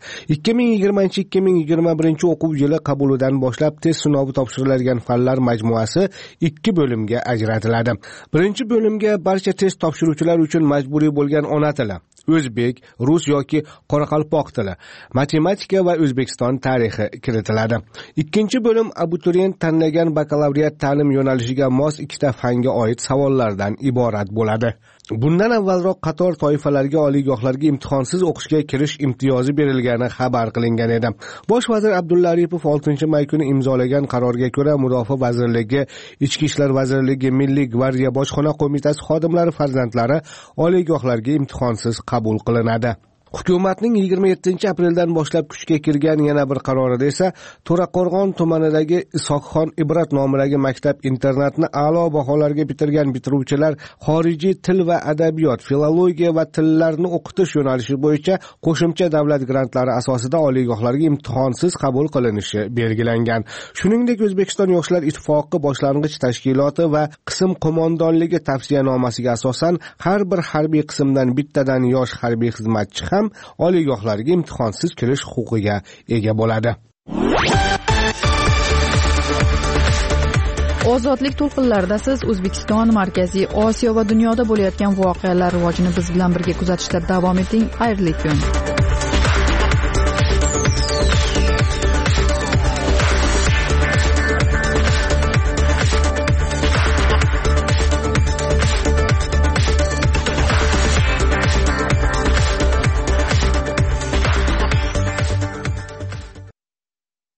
2020-2021 o'quv yili qabulidan boshlab test sinovi topshiriladigan fanlar majmuasi 2 bo'limga ajratiladi. Birinchi bo'limga barcha test topshiruvchilar uchun majburiy bo'lgan ona tili, o'zbek, rus yoki qoraqalpoq tili, matematika va O'zbekiston tarixi kiritiladi. Ikkinchi bo'lim abituriyent tanlagan bakalavriat ta'lim yo'nalishiga mos ikkita fanga oid savollardan iborat bo'ladi. Bundan avvalroq qator toifalarga oliygohlarga imtihonsiz o'qishga kirish imtiyozi berilgani xabar qilingan edi. Bosh vazir Abdulla Aripov 6-may kuni imzolagan qarorga ko'ra Mudofaa vazirligi, Ichki ishlar vazirligi, Milliy gvardiya bojxona qo'mitasi xodimlari farzandlari oliygohlarga imtihonsiz qabul qilinadi. Hukumatning 27-apreldan boshlab kuchga kirgan yana bir qarorida esa To'raqo'rg'on tumanidagi Isoqxon Ibrat nomidagi maktab-internatni a'lo baholarga bitirgan bitiruvchilar xorijiy til va adabiyot, filologiya va tillarni o'qitish yo'nalishi bo'yicha qo'shimcha davlat grantlari asosida oliygohlarga imtihonsiz qabul qilinishi belgilangan. Shuningdek, O'zbekiston Yoshlar ittifoqi boshlang'ich tashkiloti va qism qo'mondonligi tavsiyanomasiga asosan har bir harbiy qismdan bittadan yosh harbiy xizmatchi ham oliygohlarga imtihonsiz kirish huquqiga ega bo'ladi. Ozodlik to'lqinlarida siz O'zbekiston, Markaziy Osiyo va dunyoda bo'layotgan voqealar rivojini biz bilan birga kuzatishda davom eting. Xayrli kun.